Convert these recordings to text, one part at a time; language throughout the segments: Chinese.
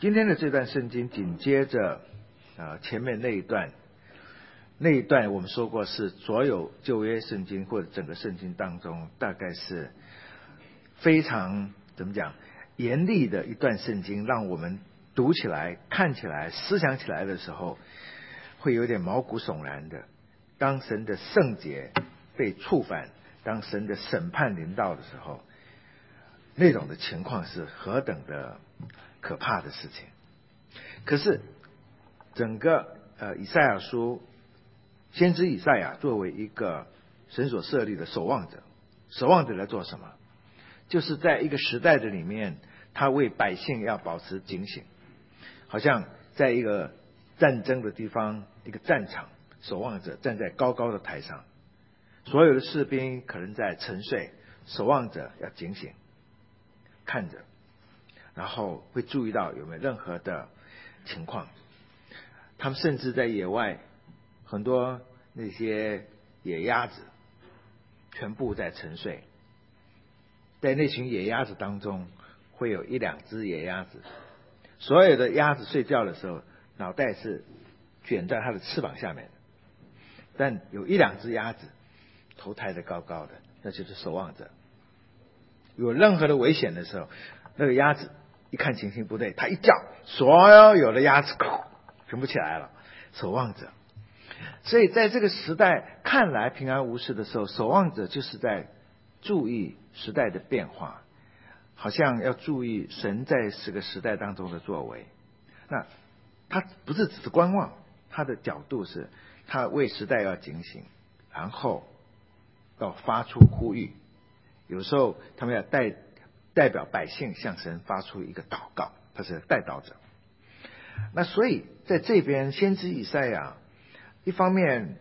今天的这段圣经紧接着前面那一段我们说过是所有旧约圣经或者整个圣经当中大概是非常怎么讲严厉的一段圣经，让我们读起来看起来思想起来的时候会有点毛骨悚然的。当神的圣洁被触犯，当神的审判临到的时候，那种的情况是何等的可怕的事情。可是整个以赛亚书，先知以赛亚作为一个神所设立的守望者，守望者在做什么？就是在一个时代的里面，他为百姓要保持警醒，好像在一个战争的地方，一个战场，守望者站在高高的台上，所有的士兵可能在沉睡，守望者要警醒看着，然后会注意到有没有任何的情况。他们甚至在野外，很多那些野鸭子全部在沉睡，在那群野鸭子当中会有一两只野鸭子，所有的鸭子睡觉的时候脑袋是卷在它的翅膀下面的，但有一两只鸭子头抬得高高的，那就是守望者。有任何的危险的时候，那个鸭子一看情形不对，它一叫，所有的鸭子全部起来了，守望者。所以在这个时代看来平安无事的时候，守望者就是在注意时代的变化，好像要注意神在这个时代当中的作为。那他不是只是观望，他的角度是他为时代要警醒，然后要发出呼吁。有时候他们要代表百姓向神发出一个祷告，他是代祷者。那所以在这边先知以赛亚一方面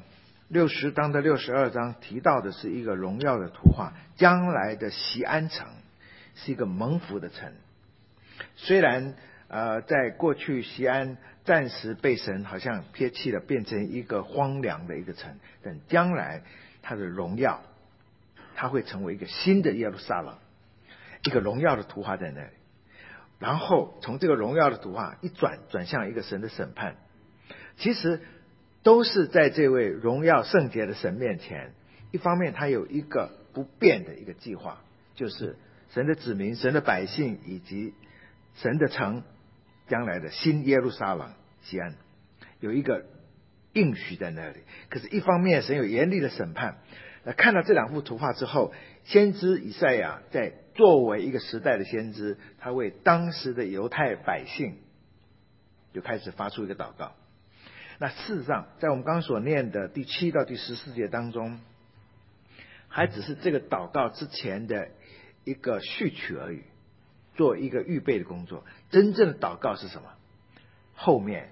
60章的62章提到的是一个荣耀的图画，将来的锡安城是一个蒙福的城。虽然在过去锡安暂时被神好像撇弃了，变成一个荒凉的一个城，但将来它的荣耀，它会成为一个新的耶路撒冷，一个荣耀的图画在那里。然后从这个荣耀的图画一转向一个神的审判，其实都是在这位荣耀圣洁的神面前。一方面他有一个不变的一个计划，就是神的子民、神的百姓以及神的城，将来的新耶路撒冷锡安有一个应许在那里。可是一方面神有严厉的审判。看到这两幅图画之后，先知以赛亚在作为一个时代的先知，他为当时的犹太百姓就开始发出一个祷告。那事实上在我们刚刚所念的第7到第14节当中，还只是这个祷告之前的一个序曲而已，做一个预备的工作。真正的祷告是什么？后面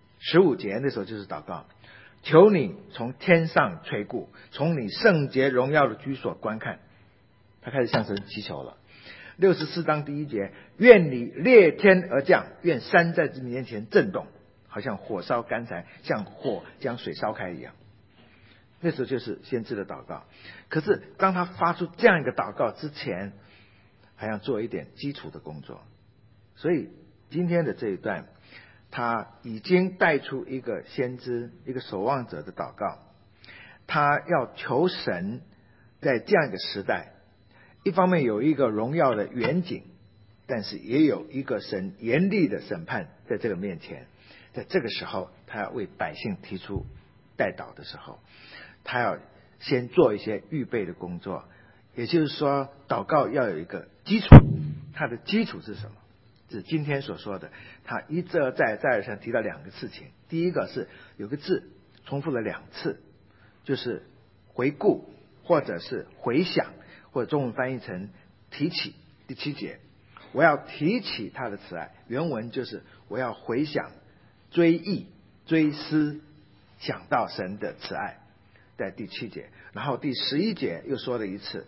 15节那时候就是祷告，求你从天上垂顾，从你圣洁荣耀的居所观看。他开始向神祈求了。64章第1节，愿你裂天而降，愿山在你面前震动，好像火烧干柴，像火将水烧开一样。那时候就是先知的祷告。可是当他发出这样一个祷告之前，还要做一点基础的工作。所以今天的这一段，他已经带出一个先知、一个守望者的祷告。他要求神在这样一个时代，一方面有一个荣耀的远景，但是也有一个神严厉的审判在这个面前。在这个时候，他要为百姓提出代祷的时候，他要先做一些预备的工作。也就是说，祷告要有一个基础。它的基础是什么？是今天所说的，他一而再再而三提到两个事情。第一个是有个字重复了2次，就是回顾或者是回想，或者中文翻译成提起。第7节，我要提起他的慈爱，原文就是我要回想、追忆、追思，想到神的慈爱，在第7节。然后第11节又说了一次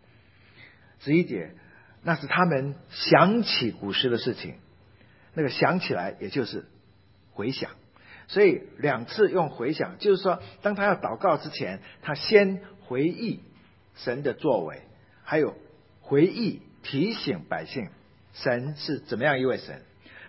，11节那是他们想起古时的事情，那个想起来也就是回想。所以2次用回想，就是说当他要祷告之前，他先回忆神的作为，还有回忆提醒百姓神是怎么样一位神。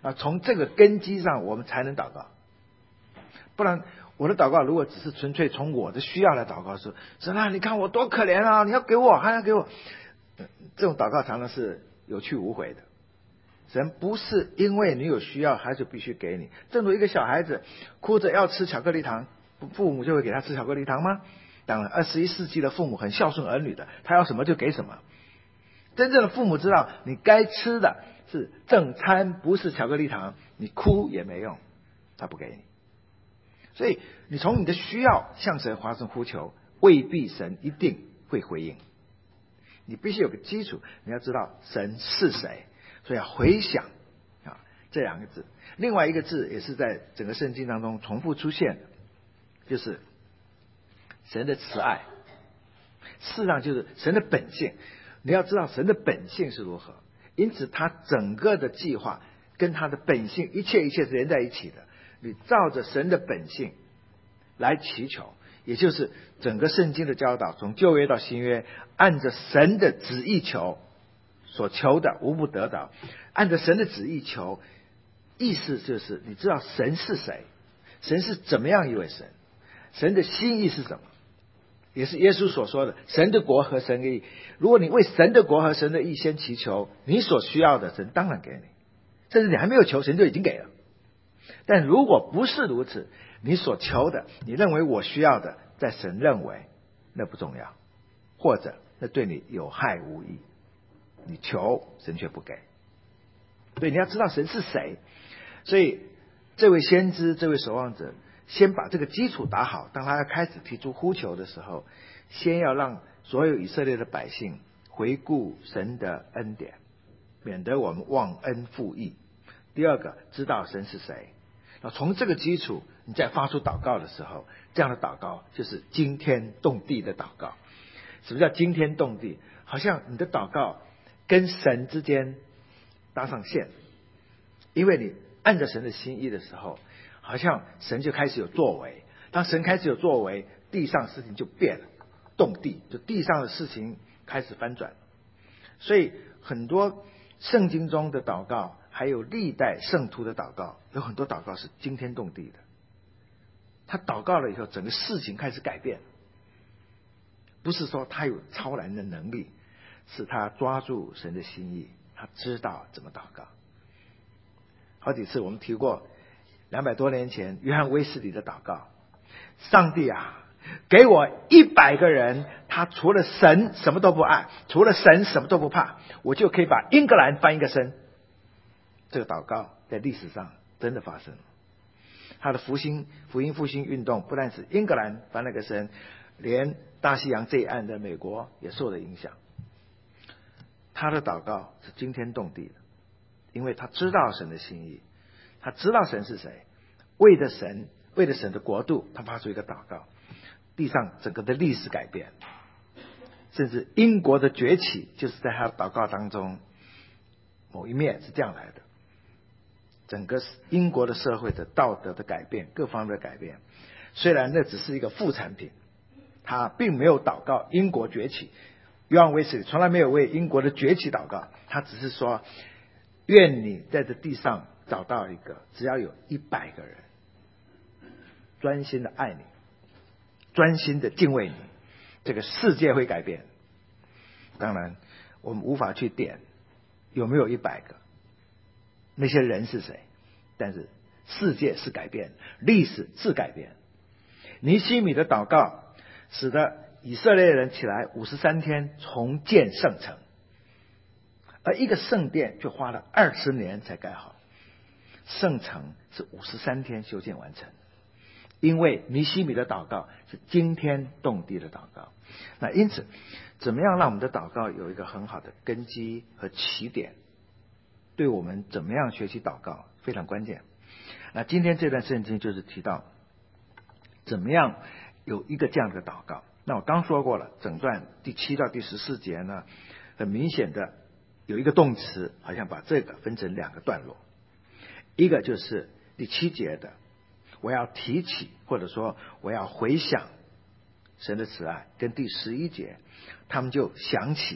从这个根基上我们才能祷告。不然我的祷告如果只是纯粹从我的需要来祷告，说神啊，你看我多可怜啊，你要给我还要给我，这种祷告常常是有去无回的。神不是因为你有需要他就必须给你。正如一个小孩子哭着要吃巧克力糖，父母就会给他吃巧克力糖吗？当然21世纪的父母很孝顺儿女的，他要什么就给什么。真正的父母知道你该吃的是正餐，不是巧克力糖，你哭也没用，他不给你。所以你从你的需要向神发声呼求，未必神一定会回应。你必须有个基础，你要知道神是谁，所以要回想这两个字。另外一个字也是在整个圣经当中重复出现的，就是神的慈爱。事实上就是神的本性，你要知道神的本性是如何，因此他整个的计划跟他的本性一切是连在一起的。你照着神的本性来祈求，也就是整个圣经的教导，从旧约到新约，按着神的旨意求，所求的无不得到。按着神的旨意求，意思就是你知道神是谁，神是怎么样一位神，神的心意是什么，也是耶稣所说的神的国和神的义。如果你为神的国和神的义先祈求，你所需要的神当然给你，甚至你还没有求，神就已经给了。但如果不是如此，你所求的，你认为我需要的，在神认为那不重要，或者那对你有害无益，你求神却不给。所以你要知道神是谁。所以这位先知，这位守望者，先把这个基础打好，当他要开始提出呼求的时候，先要让所有以色列的百姓回顾神的恩典，免得我们忘恩负义。第二个，知道神是谁。从这个基础你再发出祷告的时候，这样的祷告就是惊天动地的祷告。什么叫惊天动地？好像你的祷告跟神之间搭上线，因为你按着神的心意的时候，好像神就开始有作为。当神开始有作为，地上事情就变了，动地，就地上的事情开始翻转。所以很多圣经中的祷告，还有历代圣徒的祷告，有很多祷告是惊天动地的。他祷告了以后，整个事情开始改变，不是说他有超然的能力，是他抓住神的心意，他知道怎么祷告。好几次我们提过200多年前约翰威斯理的祷告，上帝啊，给我100个人，他除了神什么都不爱，除了神什么都不怕，我就可以把英格兰翻一个身。这个祷告在历史上真的发生了。他的福音复兴运动不但是英格兰翻了个身，连大西洋这一岸的美国也受了影响。他的祷告是惊天动地的，因为他知道神的心意，他知道神是谁，为了神的国度，他发出一个祷告，地上整个的历史改变，甚至英国的崛起就是在他的祷告当中某一面是这样来的。整个英国的社会的道德的改变，各方面的改变，虽然那只是一个副产品，他并没有祷告英国崛起。约翰威斯理从来没有为英国的崛起祷告，他只是说，愿你在这地上找到一个，只要有100个人专心的爱你，专心的敬畏你，这个世界会改变。当然我们无法去点有没有100个，那些人是谁，但是世界是改变，历史是改变。尼希米的祷告使得以色列人起来53天重建圣城，而一个圣殿就花了20年才盖好，圣城是53天修建完成。因为尼希米的祷告是惊天动地的祷告。那因此怎么样让我们的祷告有一个很好的根基和起点，对我们怎么样学习祷告非常关键。那今天这段圣经就是提到怎么样有一个这样的祷告。那我刚说过了，整段第7到第14节呢，很明显的有一个动词，好像把这个分成2个段落。一个就是第7节的我要提起，或者说我要回想神的慈爱，跟第11节他们就想起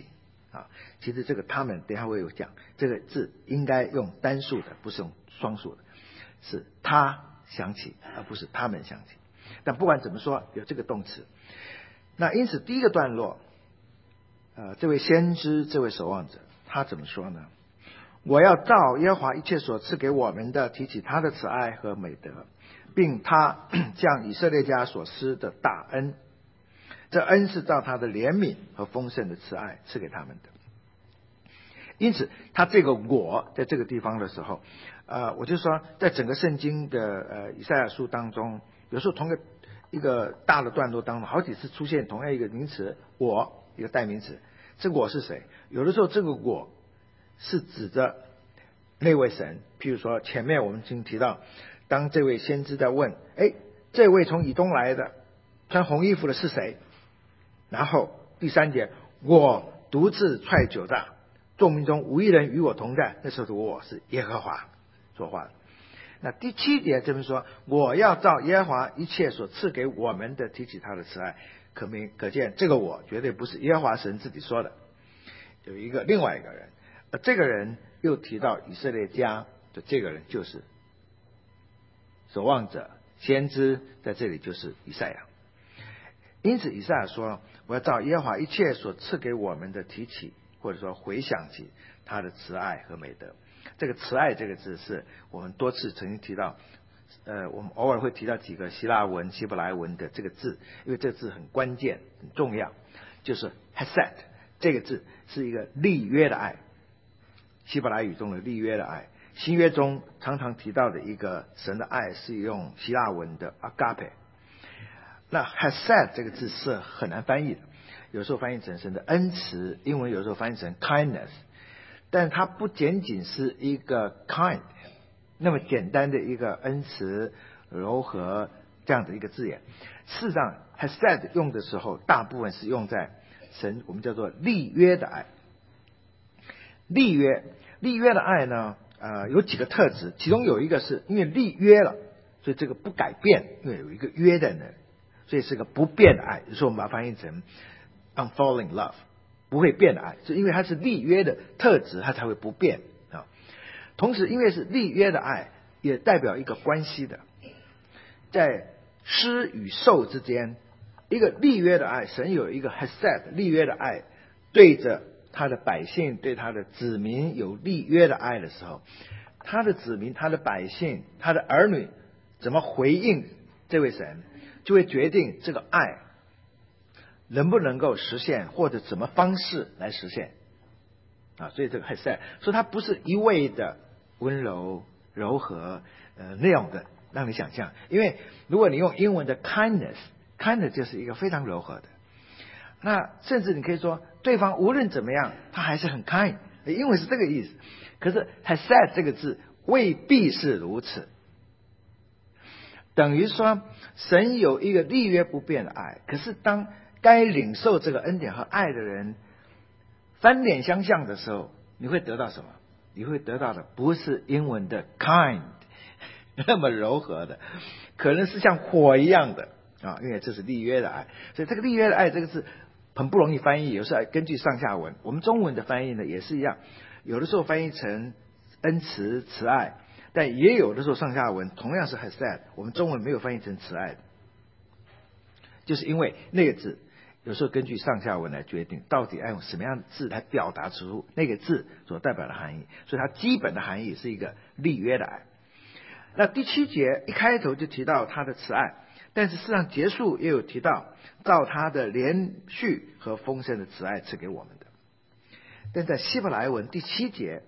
其实这个他们等一下会有讲，这个字应该用单数的，不是用双数的，是他想起，而不是他们想起。但不管怎么说，有这个动词。那因此第一个段落，这位先知，这位守望者，他怎么说呢？我要照耶和华一切所赐给我们的，提起他的慈爱和美德，并他向以色列家所施的大恩。这恩是照他的怜悯和丰盛的慈爱赐给他们的。因此他这个我在这个地方的时候，我就说在整个圣经的以赛亚书当中，有时候同一个大的段落当中好几次出现同样一个名词我，一个代名词。这个我是谁？有的时候这个我是指着那位神，譬如说前面我们已经提到，当这位先知在问这位从以东来的穿红衣服的是谁？然后第3节，我独自踹酒大，众民中无一人与我同在，那时候的我是耶和华说话的。那第7节这边说，我要照耶和华一切所赐给我们的，提起他的慈爱。可见这个我绝对不是耶和华神自己说的，有另外一个人，这个人又提到以色列家的这个人就是守望者先知，在这里就是以赛亚。因此以赛亚说，我要照耶和华一切所赐给我们的，提起或者说回想起他的慈爱和美德。这个慈爱这个字是我们多次曾经提到，我们偶尔会提到几个希腊文希伯来文的这个字，因为这个字很关键很重要，就是 hesed 这个字是一个立约的爱，希伯来语中的立约的爱。新约中常常提到的一个神的爱是用希腊文的 agape。那 hesed 这个字是很难翻译的，有时候翻译成神的恩慈，英文有时候翻译成 kindness， 但它不仅仅是一个 kind 那么简单的一个恩慈柔和这样的一个字眼。事实上 hesed 用的时候大部分是用在神我们叫做立约的爱。立约的爱呢，有几个特质，其中有一个是因为立约了，所以这个不改变，因为有一个约在那里，所以是个不变的爱。有时候我们把它翻译成 unfalling love， 不会变的爱，是因为它是立约的特质，它才会不变啊。同时因为是立约的爱，也代表一个关系的，在施与受之间，一个立约的爱，神有一个 hesed 立约的爱，对着他的百姓，对他的子民有立约的爱的时候，他的子民他的百姓他的儿女怎么回应这位神，就会决定这个爱能不能够实现，或者怎么方式来实现所以这个 hesed 说它不是一味的温柔柔和那样的让你想象，因为如果你用英文的 kindness 就是一个非常柔和的，那甚至你可以说对方无论怎么样他还是很 kind， 因为是这个意思。可是 hesed 这个字未必是如此，等于说神有一个立约不变的爱，可是当该领受这个恩典和爱的人翻脸相向的时候，你会得到什么？你会得到的不是英文的 kind 那么柔和的，可能是像火一样的因为这是立约的爱。所以这个立约的爱这个字很不容易翻译，有时候根据上下文，我们中文的翻译呢也是一样，有的时候翻译成恩慈慈爱，但也有的时候上下文同样是 hesed， 我们中文没有翻译成慈爱的，就是因为那个字有时候根据上下文来决定到底要用什么样的字来表达出那个字所代表的含义，所以它基本的含义是一个立约的爱。那第7节一开头就提到他的慈爱，但是事实上结束也有提到照他的连续和丰盛的慈爱赐给我们的。但在希伯来文第7节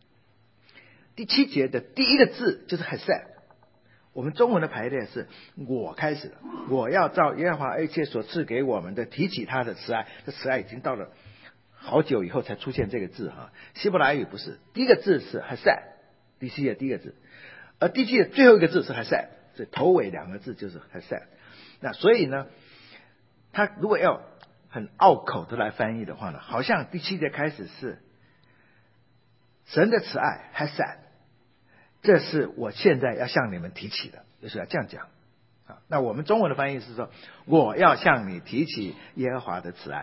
的第一个字就是 hesed， 我们中文的排列是我开始了，我要照耶和华一切所赐给我们的，提起他的慈爱。这慈爱已经到了好久以后才出现这个字希伯来语不是，第一个字是 hesed， 第7节第一个字，而第7节最后一个字是 hesed， 所以头尾两个字就是 hesed。 那所以呢，他如果要很拗口的来翻译的话呢，好像第7节开始是神的慈爱 hesed， 这是我现在要向你们提起的，就是要这样讲那我们中文的翻译是说我要向你提起耶和华的慈爱，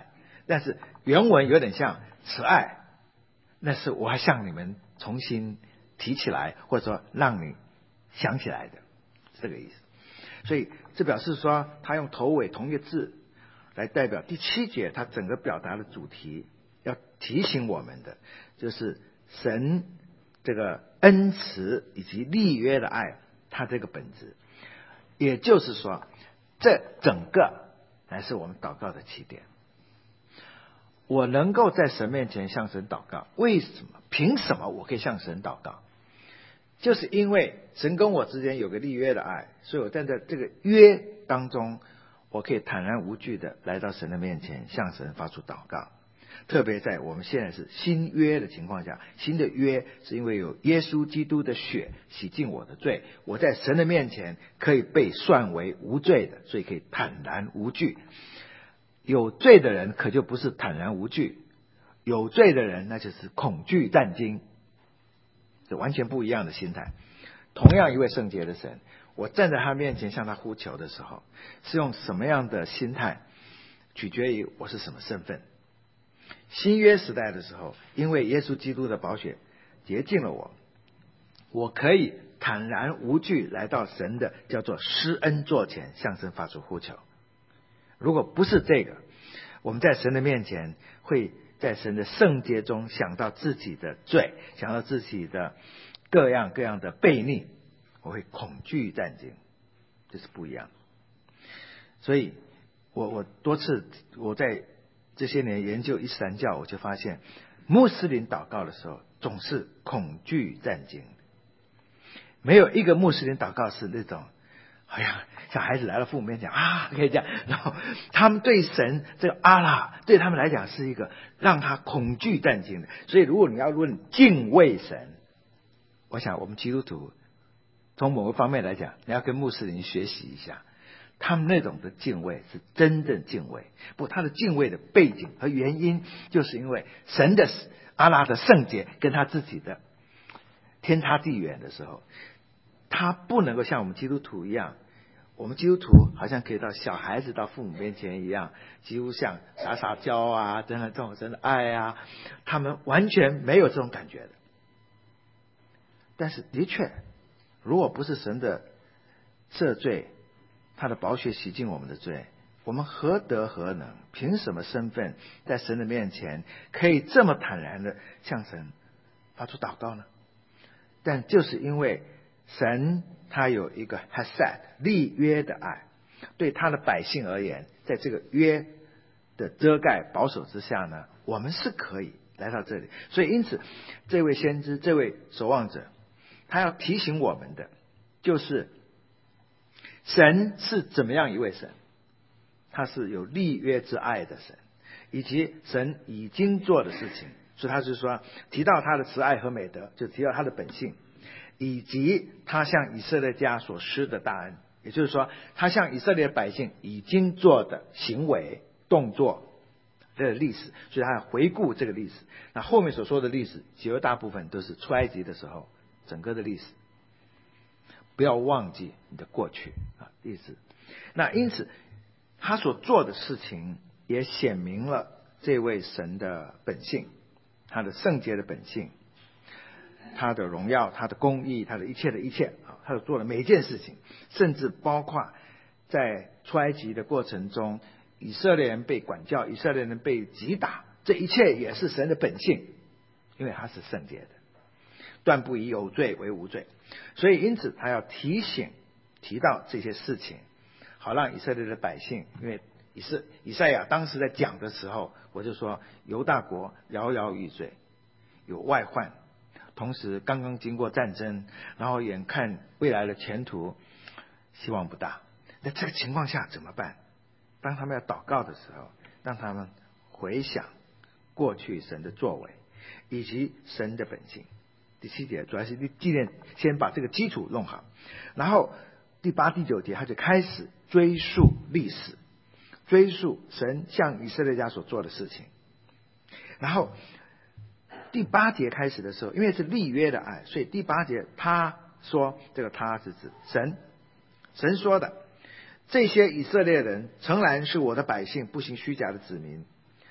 但是原文有点像慈爱，那是我要向你们重新提起来，或者说让你想起来的，是这个意思。所以这表示说，他用头尾同一个字来代表第7节他整个表达的主题，要提醒我们的就是神这个恩慈以及立约的爱，它这个本质。也就是说，这整个乃是我们祷告的起点。我能够在神面前向神祷告，为什么？凭什么我可以向神祷告？就是因为神跟我之间有个立约的爱，所以我站在这个约当中，我可以坦然无惧的来到神的面前，向神发出祷告。特别在我们现在是新约的情况下，新的约是因为有耶稣基督的血洗净我的罪，我在神的面前可以被算为无罪的，所以可以坦然无惧。有罪的人可就不是坦然无惧，有罪的人那就是恐惧战惊，这完全不一样的心态。同样一位圣洁的神，我站在他面前向他呼求的时候，是用什么样的心态，取决于我是什么身份。新约时代的时候，因为耶稣基督的宝血洁净了我，我可以坦然无惧来到神的叫做施恩座前，向神发出呼求。如果不是这个，我们在神的面前会在神的圣洁中想到自己的罪，想到自己的各样各样的悖逆，我会恐惧战惊，这是不一样的。所以我多次我在这些年研究伊斯兰教，我就发现穆斯林祷告的时候总是恐惧战惊，没有一个穆斯林祷告是那种哎呀，小孩子来了父母面前啊，可以这样，然后他们对神这个阿拉对他们来讲是一个让他恐惧战惊的。所以如果你要论敬畏神，我想我们基督徒从某个方面来讲，你要跟穆斯林学习一下，他们那种的敬畏是真正敬畏。不，他的敬畏的背景和原因，就是因为神的阿拉的圣洁跟他自己的天差地远的时候，他不能够像我们基督徒一样，我们基督徒好像可以到小孩子到父母面前一样，几乎像撒撒娇啊，真的这种神的爱啊，他们完全没有这种感觉的。但是的确，如果不是神的赦罪，他的宝血洗净我们的罪，我们何德何能，凭什么身份在神的面前可以这么坦然的向神发出祷告呢？但就是因为神他有一个 hasad 立约的爱，对他的百姓而言，在这个约的遮盖保守之下呢，我们是可以来到这里。所以因此这位先知，这位守望者，他要提醒我们的就是神是怎么样一位神，他是有立约之爱的神，以及神已经做的事情。所以他是说提到他的慈爱和美德，就提到他的本性，以及他向以色列家所施的大恩，也就是说他向以色列百姓已经做的行为动作的历史。所以他要回顾这个历史。那后面所说的历史绝大部分都是出埃及的时候整个的历史，不要忘记你的过去啊，历史。那因此他所做的事情也显明了这位神的本性，他的圣洁的本性，他的荣耀，他的公义，他的一切的一切啊，他所做的每一件事情，甚至包括在出埃及的过程中，以色列人被管教，以色列人被击打，这一切也是神的本性，因为他是圣洁的，断不以有罪为无罪。所以因此他要提到这些事情，好让以色列的百姓，因为以赛亚当时在讲的时候，我就说犹大国摇摇欲坠，有外患，同时刚刚经过战争，然后眼看未来的前途希望不大。那这个情况下怎么办？当他们要祷告的时候，让他们回想过去神的作为以及神的本性。第7节主要是纪念，先把这个基础弄好，然后第8、第9节他就开始追溯历史，追溯神向以色列家所做的事情。然后第8节开始的时候，因为是立约的爱，所以第8节他说，这个他是指神说的，这些以色列人诚然是我的百姓，不行虚假的子民，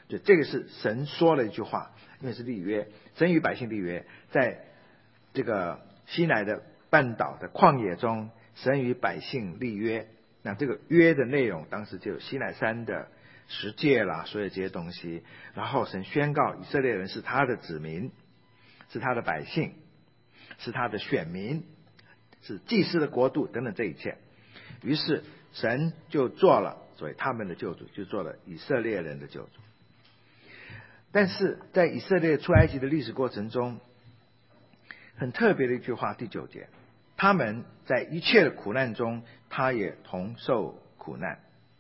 就这个是神说了一句话，因为是立约，神与百姓立约，在这个西乃的半岛的旷野中，神与百姓立约。那这个约的内容，当时就有西乃山的十诫啦，所有这些东西。然后神宣告以色列人是他的子民，是他的百姓，是他的选民，是祭司的国度等等这一切。于是神就做了所谓他们的救主，就做了以色列人的救主。但是在以色列出埃及的历史过程中，很特别的一句话，第9节，他们在一切的苦难中，他也同受苦难。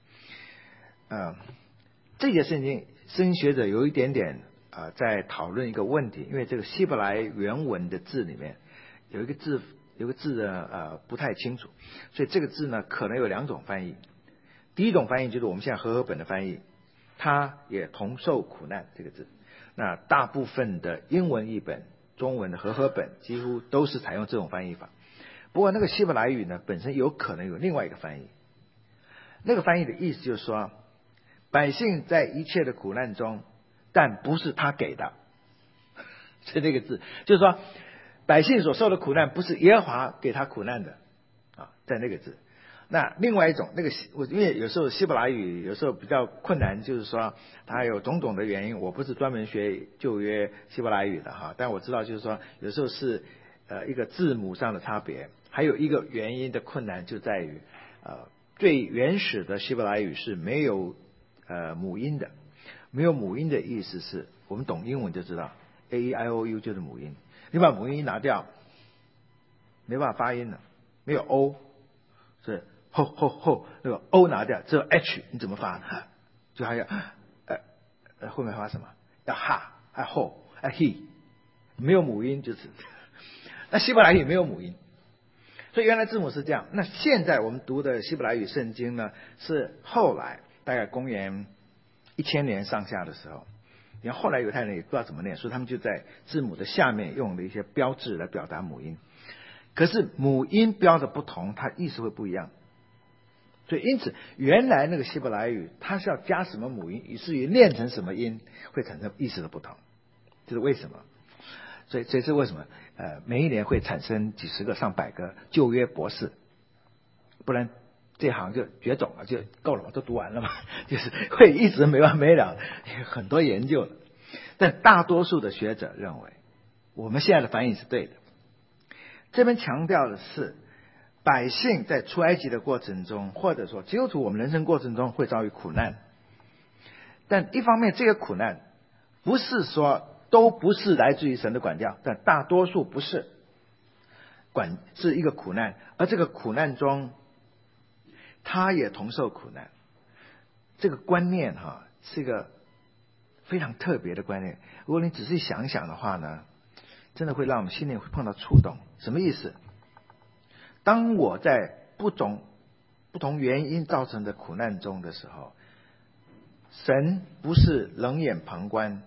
这节圣经学者有一点点在讨论一个问题，因为这个希伯来原文的字里面有一个字呢不太清楚，所以这个字呢可能有2种翻译。第一种翻译就是我们现在和合本的翻译，他也同受苦难这个字。那大部分的英文译本、中文的和合本几乎都是采用这种翻译法。不过那个希伯来语呢本身有可能有另外一个翻译，那个翻译的意思就是说，百姓在一切的苦难中，但不是他给的，是这个字，就是说百姓所受的苦难不是耶和华给他苦难的在那个字。那另外一种，因为有时候希伯来语有时候比较困难，就是说它有种种的原因，我不是专门学旧约希伯来语的但我知道就是说有时候是一个字母上的差别，还有一个原因的困难就在于最原始的希伯来语是没有母音的。没有母音的意思是我们懂英文就知道 A E I O U 就是母音，你把母音拿掉没办法发音了，没有 O， 是后那个 O 拿掉，只有 H， 你怎么发？就还有后面发什么？要哈后he， 没有母音就是。那希伯来语没有母音，所以原来字母是这样。那现在我们读的希伯来语圣经呢，是后来大概公元1000年上下的时候，然后后来犹太人也不知道怎么念，所以他们就在字母的下面用了一些标志来表达母音。可是母音标的不同，它意思会不一样。所以因此原来那个希伯来语它是要加什么母音，以至于念成什么音，会产生意思的不同。这是为什么？所以这是为什么每一年会产生几十个上百个旧约博士，不然这行就绝种了，就够了嘛，都读完了嘛，就是会一直没完没了，很多研究了。但大多数的学者认为我们现在的翻译是对的。这边强调的是百姓在出埃及的过程中，或者说基督徒我们人生过程中会遭遇苦难，但一方面这个苦难不是说都不是来自于神的管教，但大多数不是是一个苦难，而这个苦难中他也同受苦难。这个观念是一个非常特别的观念，如果你仔细想一想的话呢，真的会让我们心里会碰到触动。什么意思？当我在不同原因造成的苦难中的时候，神不是冷眼旁观，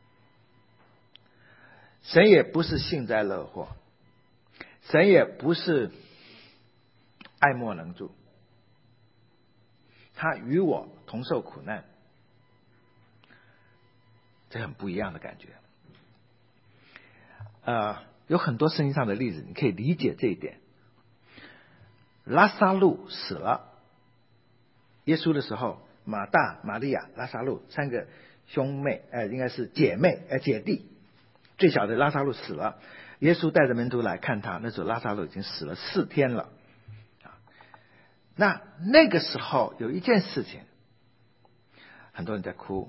神也不是幸灾乐祸，神也不是爱莫能助，他与我同受苦难，这很不一样的感觉。有很多圣经上的例子你可以理解这一点。拉撒路死了，耶稣的时候，马大、玛利亚、拉撒路3个兄妹应该是姐弟，最小的拉撒路死了，耶稣带着门徒来看他，那时候拉撒路已经死了4天了。那个时候有一件事情，很多人在哭，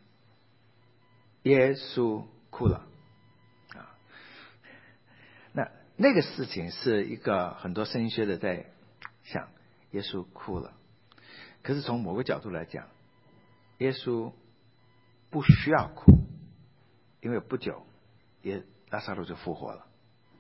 耶稣哭了那个事情是一个很多圣经学者在想，耶稣哭了，可是从某个角度来讲，耶稣不需要哭，因为不久拉撒路就复活了，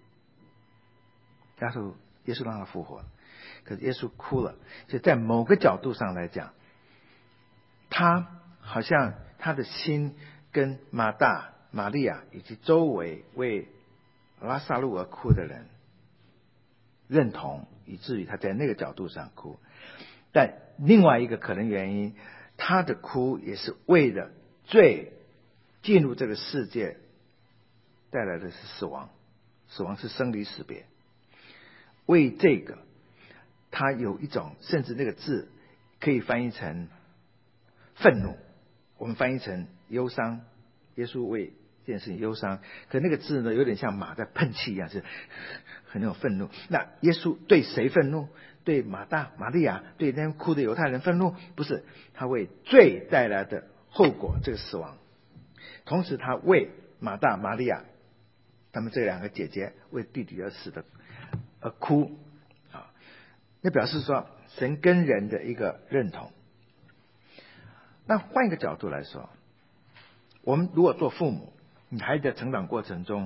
耶稣让他复活了，可是耶稣哭了，所以在某个角度上来讲，他好像他的心跟马大、玛利亚以及周围为拉撒路而哭的人认同，以至于他在那个角度上哭。但另外一个可能原因，他的哭也是为了罪进入这个世界带来的是死亡，死亡是生离死别。为这个他有一种，甚至那个字可以翻译成愤怒，我们翻译成忧伤，耶稣为这件事情忧伤，可那个字呢有点像马在喷气一样，是很有愤怒。那耶稣对谁愤怒？对马大、玛利亚，对那些哭的犹太人愤怒？不是，他为罪带来的后果，这个死亡。同时他为马大、玛利亚他们这两个姐姐为弟弟而死的而哭啊，那表示说神跟人的一个认同。那换一个角度来说，我们如果做父母，你孩子的成长过程中，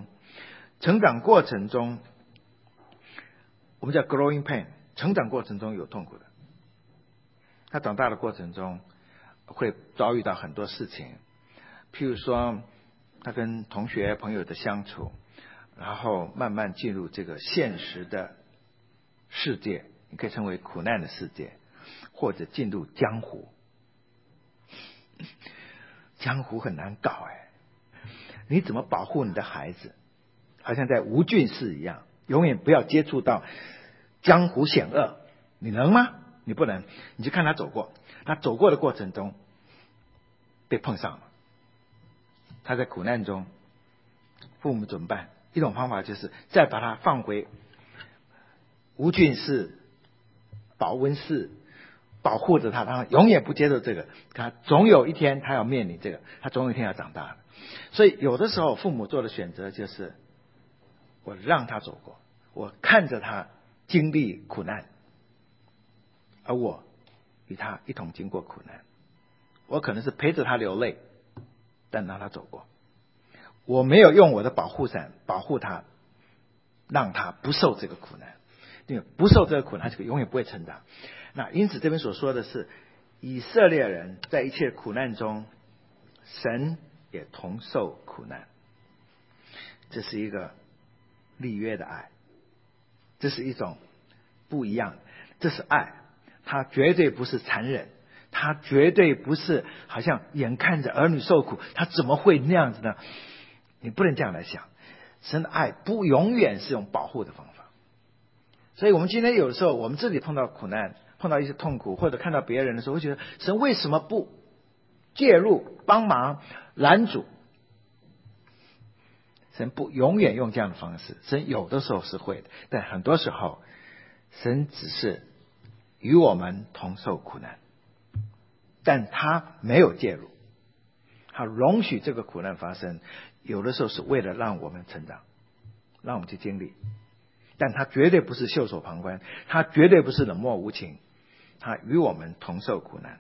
我们叫 growing pain， 成长过程中有痛苦的。他长大的过程中会遭遇到很多事情，譬如说他跟同学朋友的相处，然后慢慢进入这个现实的世界，你可以称为苦难的世界，或者进入江湖。江湖很难搞你怎么保护你的孩子？好像在无菌室一样，永远不要接触到江湖险恶。你能吗？你不能。你就看他走过，他走过的过程中被碰上了，他在苦难中，父母怎么办？一种方法就是再把他放回无菌室、保温室，保护着他，他永远不接受这个，他总有一天他要面临这个，他总有一天要长大了。所以有的时候父母做的选择就是，我让他走过，我看着他经历苦难，而我与他一同经过苦难，我可能是陪着他流泪，但让他走过。我没有用我的保护伞保护他，让他不受这个苦难，因为不受这个苦难，这个永远不会成长。那因此这边所说的是，以色列人在一切苦难中，神也同受苦难。这是一个立约的爱，这是一种不一样的，这是爱，它绝对不是残忍，它绝对不是好像眼看着儿女受苦，他怎么会那样子呢？你不能这样来想，神的爱不永远是用保护的方法。所以我们今天有的时候我们自己碰到苦难，碰到一些痛苦，或者看到别人的时候，会觉得神为什么不介入帮忙拦阻？神不永远用这样的方式，神有的时候是会的，但很多时候神只是与我们同受苦难，但他没有介入，他容许这个苦难发生，有的时候是为了让我们成长，让我们去经历，但他绝对不是袖手旁观，他绝对不是冷漠无情，他与我们同受苦难。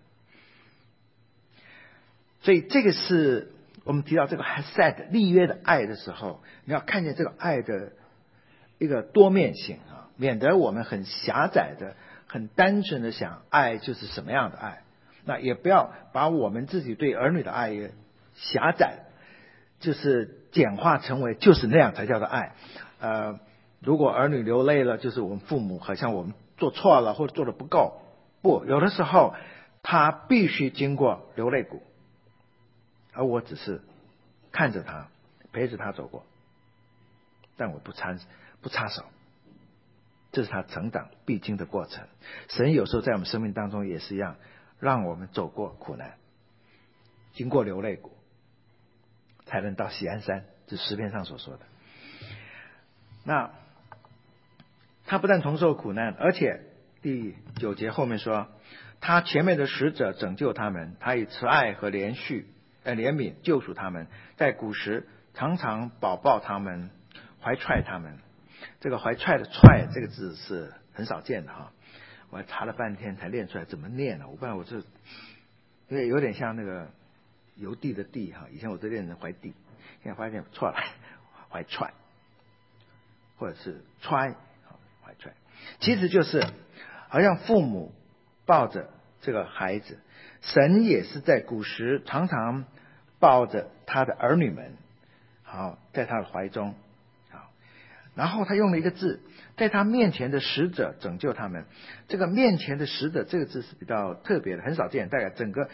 所以这个是我们提到这个 Hesed 立约的爱的时候，你要看见这个爱的一个多面性免得我们很狭窄的、很单纯的想爱就是什么样的爱。那也不要把我们自己对儿女的爱也狭窄，就是简化成为就是那样才叫做爱。如果儿女流泪了，就是我们父母好像我们做错了或者做得不够。不，有的时候他必须经过流泪谷，而我只是看着他，陪着他走过，但我不插手。这是他成长必经的过程。神有时候在我们生命当中也是一样，让我们走过苦难，经过流泪谷，才能到喜安山，这诗篇上所说的。那他不但同受苦难，而且第9节后面说，他前面的使者拯救他们，他以慈爱和怜悯救赎他们，在古时常常保抱他们，怀揣他们。这个怀揣的揣这个字是很少见的我还查了半天才练出来怎么念我不然我就因为有点像那个邮递的递以前我都练成怀递，现在发现错了，怀揣或者是揣怀揣，其实就是好像父母抱着这个孩子，神也是在古时常常抱着他的儿女们，在他的怀中。然后他用了一个字，在他面前的使者拯救他们。这个面前的使者这个字是比较特别的，很少见，大概整个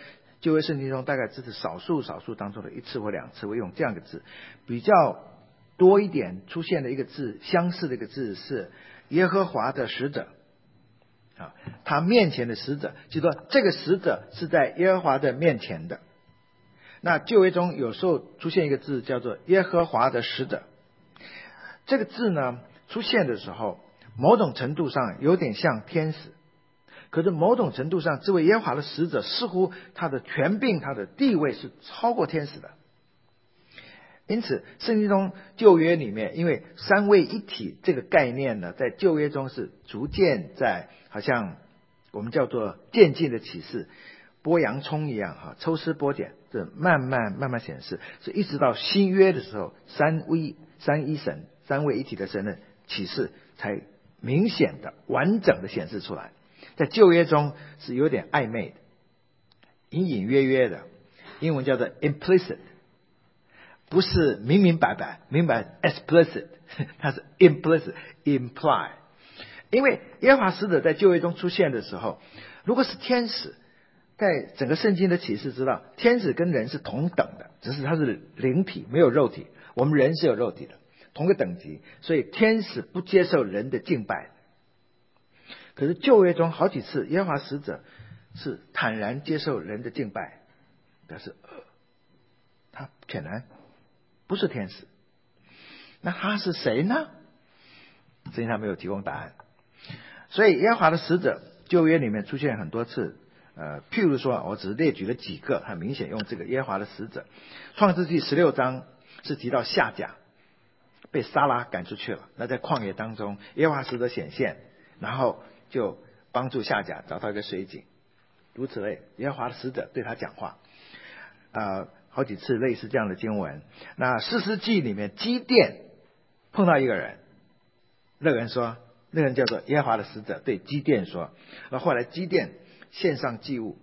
旧约圣经中大概只是少数当中的一次或两次会用这样的字，比较多一点出现的一个字，相似的一个字是耶和华的使者啊，他面前的使者，就是说这个使者是在耶和华的面前的。那旧约中有时候出现一个字叫做耶和华的使者，这个字呢出现的时候，某种程度上有点像天使，可是某种程度上这位耶和华的使者似乎他的权柄他的地位是超过天使的。因此圣经中旧约里面，因为三位一体这个概念呢，在旧约中是逐渐在好像我们叫做渐进的启示，剥洋葱一样抽丝剥茧，这慢慢显示，是一直到新约的时候，三一神三位一体的神的启示才明显的完整的显示出来。在旧约中是有点暧昧的，隐隐约约的，英文叫做 implicit， 不是明白 explicit， 它是 implicit imply。 因为耶和华使者在旧约中出现的时候，如果是天使，在整个圣经的启示知道天使跟人是同等的，只是他是灵体没有肉体，我们人是有肉体的，同个等级，所以天使不接受人的敬拜。可是旧约中好几次耶和华使者是坦然接受人的敬拜，表示他显然不是天使。那他是谁呢？圣经上没有提供答案。所以耶和华的使者旧约里面出现很多次，譬如说我只是列举了几个，很明显用这个耶和华的使者。创世纪16章是提到夏甲被撒拉赶出去了，那在旷野当中耶和华使者显现，然后就帮助夏甲找到一个水井，如此类耶和华的使者对他讲话，好几次类似这样的经文。那士师记里面基甸碰到一个人，那个人叫做耶和华的使者对基甸说，那后来基甸献上祭物，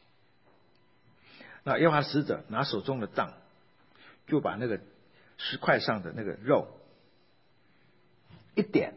那耶和华使者拿手中的杖就把那个石块上的那个肉一点，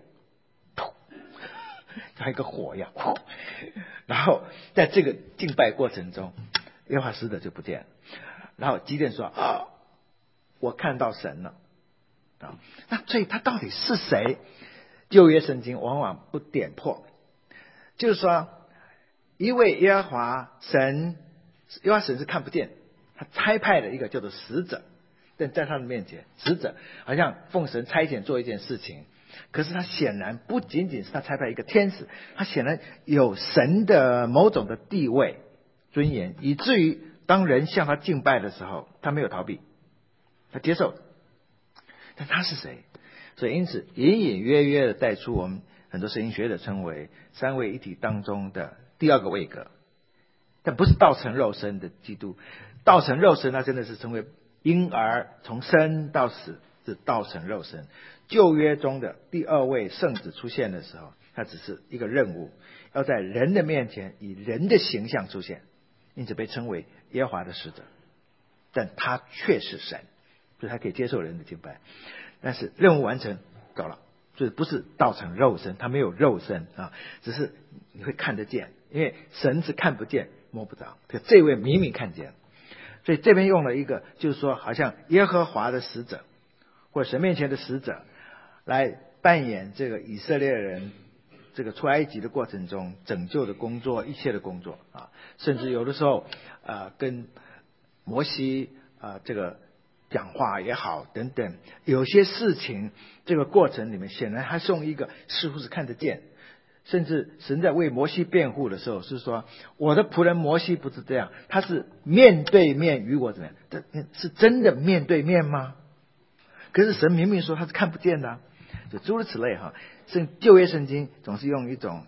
像一个火一样，然后在这个敬拜过程中耶和华使者就不见了。然后基甸说我看到神了那所以他到底是谁？旧约圣经往往不点破，就是说一位耶和华神是看不见，他差派了一个叫做使者，但在他的面前，使者好像奉神差遣做一件事情，可是他显然不仅仅是他差派一个天使，他显然有神的某种的地位尊严，以至于当人向他敬拜的时候，他没有逃避，他接受。但他是谁？所以因此隐隐约约的带出我们很多圣经学者称为三位一体当中的第二个位格，但不是道成肉身的基督。道成肉身那真的是成为婴儿，从生到死是道成肉身。旧约中的第二位圣子出现的时候，他只是一个任务，要在人的面前以人的形象出现，因此被称为耶和华的使者。但他却是神，所以他可以接受人的敬拜，但是任务完成走了，所以不是道成肉身，他没有肉身只是你会看得见，因为神是看不见摸不着，可这位明明看见。所以这边用了一个就是说好像耶和华的使者或者神面前的使者来扮演这个以色列人这个出埃及的过程中拯救的工作，一切的工作甚至有的时候跟摩西这个讲话也好等等，有些事情这个过程里面显然他是用一个似乎是看得见，甚至神在为摩西辩护的时候是说，我的仆人摩西不是这样，他是面对面与我怎么样，这是真的面对面吗？可是神明明说他是看不见的就诸如此类旧约圣经总是用一种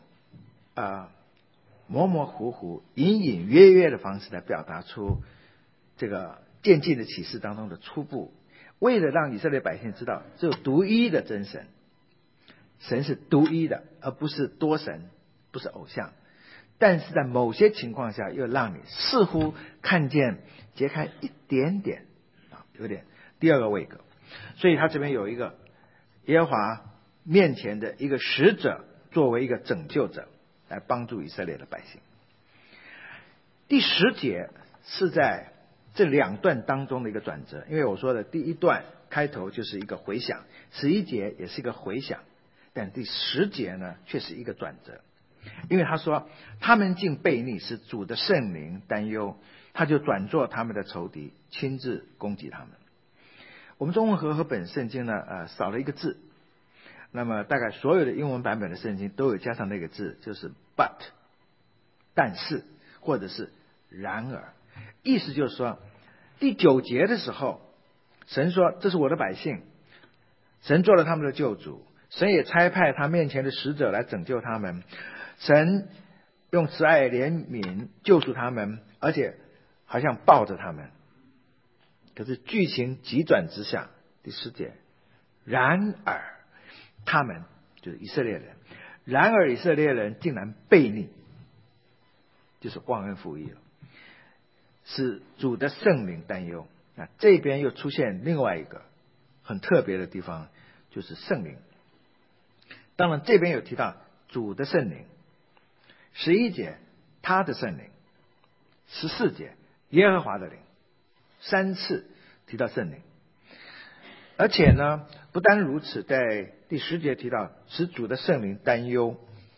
模模糊糊隐隐约约的方式来表达出这个渐进的启示当中的初步，为了让以色列百姓知道只有独一的真神，神是独一的，而不是多神，不是偶像。但是在某些情况下又让你似乎看见揭开一点点有点第二个位格。所以他这边有一个耶和华面前的一个使者，作为一个拯救者来帮助以色列的百姓。第10节是在这两段当中的一个转折。因为我说的第一段开头就是一个回响，11节也是一个回响，但第10节呢却是一个转折。因为他说他们竟悖逆，使主的圣灵担忧，他就转作他们的仇敌，亲自攻击他们。我们中文和合本圣经呢少了一个字，那么大概所有的英文版本的圣经都有加上那个字，就是 but 但是或者是然而。意思就是说第9节的时候，神说这是我的百姓，神做了他们的救主，神也差派他面前的使者来拯救他们，神用慈爱怜悯救赎他们，而且好像抱着他们。可是剧情急转直下，第10节，然而他们就是以色列人，然而以色列人竟然悖逆，就是忘恩负义了，使主的圣灵担忧。那这边又出现另外一个很特别的地方，就是圣灵。当然这边有提到主的圣灵，11节他的圣灵，14节耶和华的灵，3次提到圣灵。而且呢不单如此，在第10节提到使主的圣灵担忧。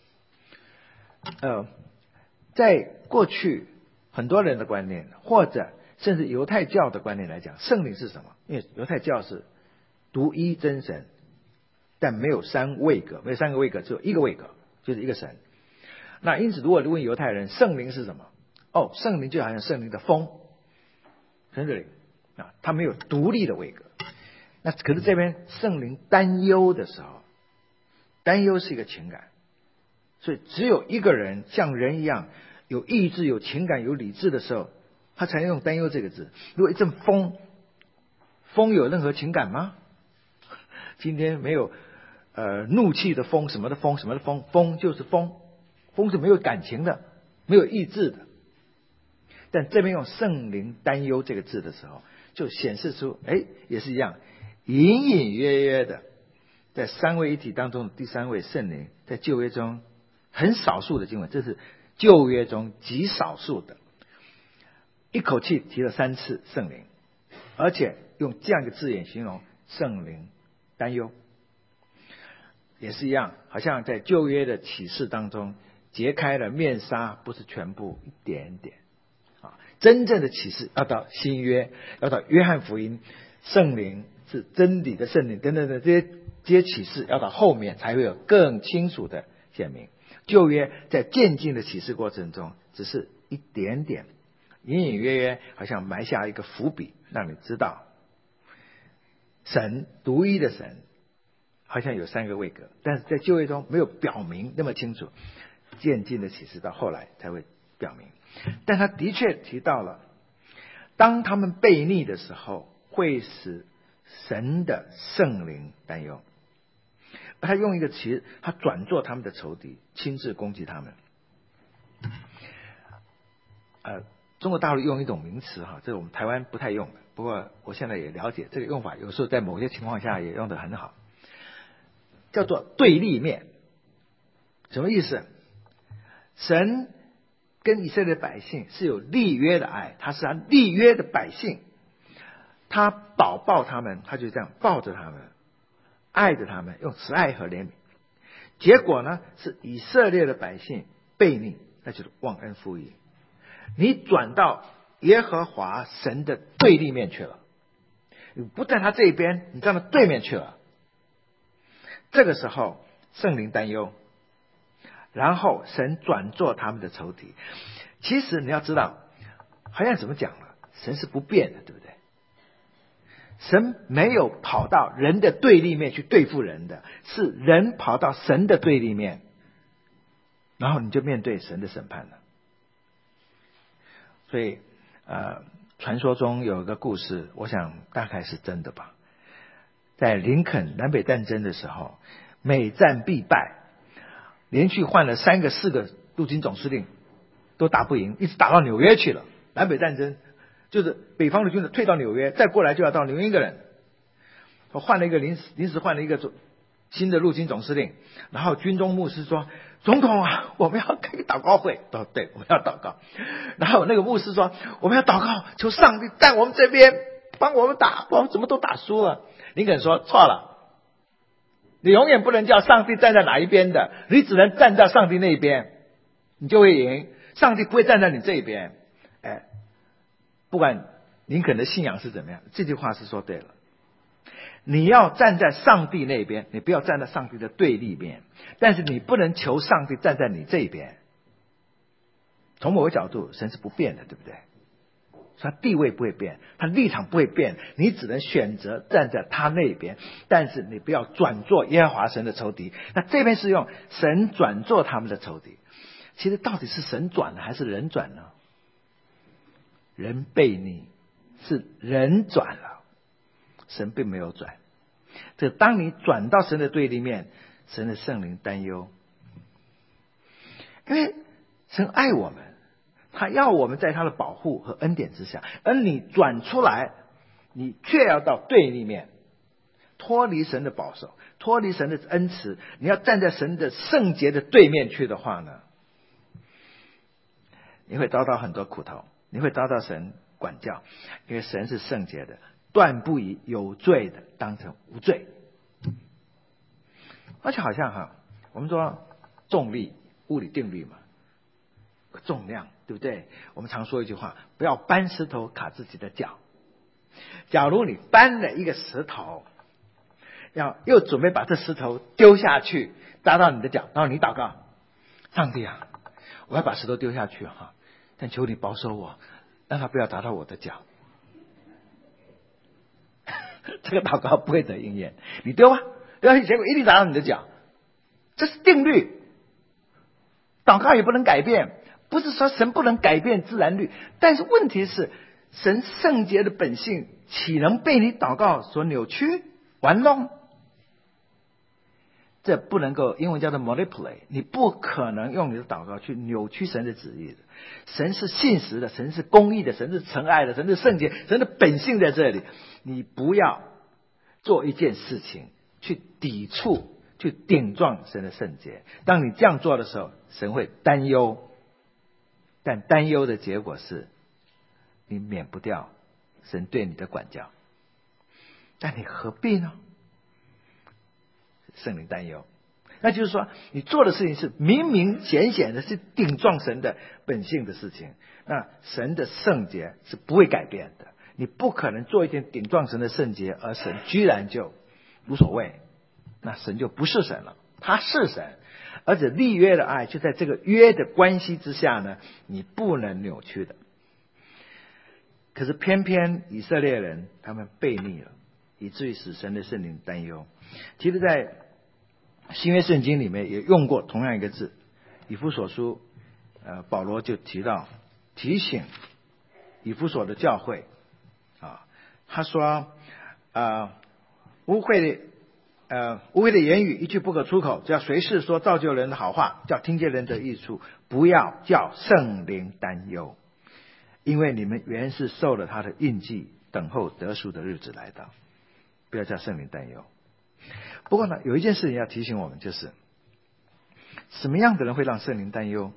在过去很多人的观念，或者甚至犹太教的观念来讲，圣灵是什么？因为犹太教是独一真神，但没有3位格，没有3个位格，只有一个位格，就是一个神。那因此如果问犹太人圣灵是什么，圣灵就好像圣灵的风，神的灵啊，它没有独立的位格。那可是这边圣灵担忧的时候，担忧是一个情感，所以只有一个人像人一样有意志、有情感、有理智的时候，他才能用担忧这个字。如果一阵风，风有任何情感吗？今天没有怒气的风，什么的风，什么的风，风就是风，风是没有感情的，没有意志的。但这边用圣灵担忧这个字的时候，就显示出也是一样，隐隐约约的在3位一体当中的第3位圣灵，在旧约中很少数的经文，这是旧约中极少数的，一口气提了3次圣灵，而且用这样一个字眼形容圣灵担忧。也是一样，好像在旧约的启示当中揭开了面纱，不是全部，一点点真正的启示要到新约，要到约翰福音，圣灵是真理的圣灵等等的这些启示要到后面才会有更清楚的显明。旧约在渐进的启示过程中只是一点点，隐隐约约好像埋下一个伏笔，让你知道神独一的神好像有3个位格，但是在旧约中没有表明那么清楚，渐进的启示到后来才会表明。但他的确提到了当他们悖逆的时候，会使神的圣灵担忧。而他用一个词，他转作他们的仇敌，亲自攻击他们。中国大陆用一种名词这是我们台湾不太用的，不过我现在也了解这个用法，有时候在某些情况下也用得很好，叫做对立面。什么意思？神跟以色列百姓是有立约的爱，他是他立约的百姓，他保抱他们，他就这样抱着他们，爱着他们，用慈爱和怜悯。结果呢是以色列的百姓悖逆，那就是忘恩负义。你转到耶和华神的对立面去了，你不在他这一边，你站到对面去了。这个时候圣灵担忧，然后神转作他们的仇敌。其实你要知道，好像怎么讲了，神是不变的，对不对？神没有跑到人的对立面去对付人的，是人跑到神的对立面，然后你就面对神的审判了。所以传说中有一个故事，我想大概是真的吧。在林肯南北战争的时候，每战必败，连续换了3个4个陆军总司令都打不赢，一直打到纽约去了。南北战争就是北方的军队退到纽约，再过来就要到纽英格兰。我换了一个临时换了一个新的陆军总司令，然后军中牧师说，总统啊，我们要开个祷告会。对，我们要祷告。然后那个牧师说，我们要祷告，求上帝在我们这边帮我们打，我们怎么都打输了。林肯说，错了，你永远不能叫上帝站在哪一边的，你只能站在上帝那一边，你就会赢。上帝不会站在你这一边。不管林肯的信仰是怎么样，这句话是说对了。你要站在上帝那边，你不要站在上帝的对立面，但是你不能求上帝站在你这边。从某个角度，神是不变的，对不对？他地位不会变，他立场不会变，你只能选择站在他那边，但是你不要转做耶和华神的仇敌。那这边是用神转做他们的仇敌。其实到底是神转了还是人转呢？人悖逆，是人转了，神并没有转。这当你转到神的对立面，神的圣灵担忧，因为神爱我们，他要我们在他的保护和恩典之下，而你转出来，你却要到对立面，脱离神的保守，脱离神的恩慈，你要站在神的圣洁的对面去的话呢，你会遭到很多苦头，你会遭到神管教，因为神是圣洁的，断不以有罪的当成无罪。而且好像我们说重力物理定律嘛，重量，对不对？我们常说一句话，不要搬石头卡自己的脚。假如你搬了一个石头，又准备把这石头丢下去砸到你的脚，然后你祷告，上帝啊，我要把石头丢下去但求你保守我，让它不要砸到我的脚。这个祷告不会得应验。你丢吧，丢下去结果一定砸到你的脚，这是定律。祷告也不能改变，不是说神不能改变自然律，但是问题是神圣洁的本性岂能被你祷告所扭曲玩弄？这不能够，英文叫做 manipulate， 你不可能用你的祷告去扭曲神的旨意的。神是信实的，神是公义的，神是诚爱的，神是圣洁，神的本性在这里。你不要做一件事情去抵触，去顶撞神的圣洁。当你这样做的时候，神会担忧，但担忧的结果是你免不掉神对你的管教。但你何必呢？圣灵担忧，那就是说你做的事情是明明显显的是顶撞神的本性的事情，那神的圣洁是不会改变的。你不可能做一件顶撞神的圣洁，而神居然就无所谓，那神就不是神了。他是神，而且立约的爱就在这个约的关系之下呢，你不能扭曲的。可是偏偏以色列人他们悖逆了，以至于使神的圣灵担忧。其实在新约圣经里面也用过同样一个字，以弗所书保罗就提醒以弗所的教会他说污秽的言语一句不可出口，只要随时说造就人的好话，叫听见人的益处，不要叫圣灵担忧，因为你们原是受了他的印记，等候得赎的日子来到。不要叫圣灵担忧。不过呢，有一件事情要提醒我们，就是什么样的人会让圣灵担忧？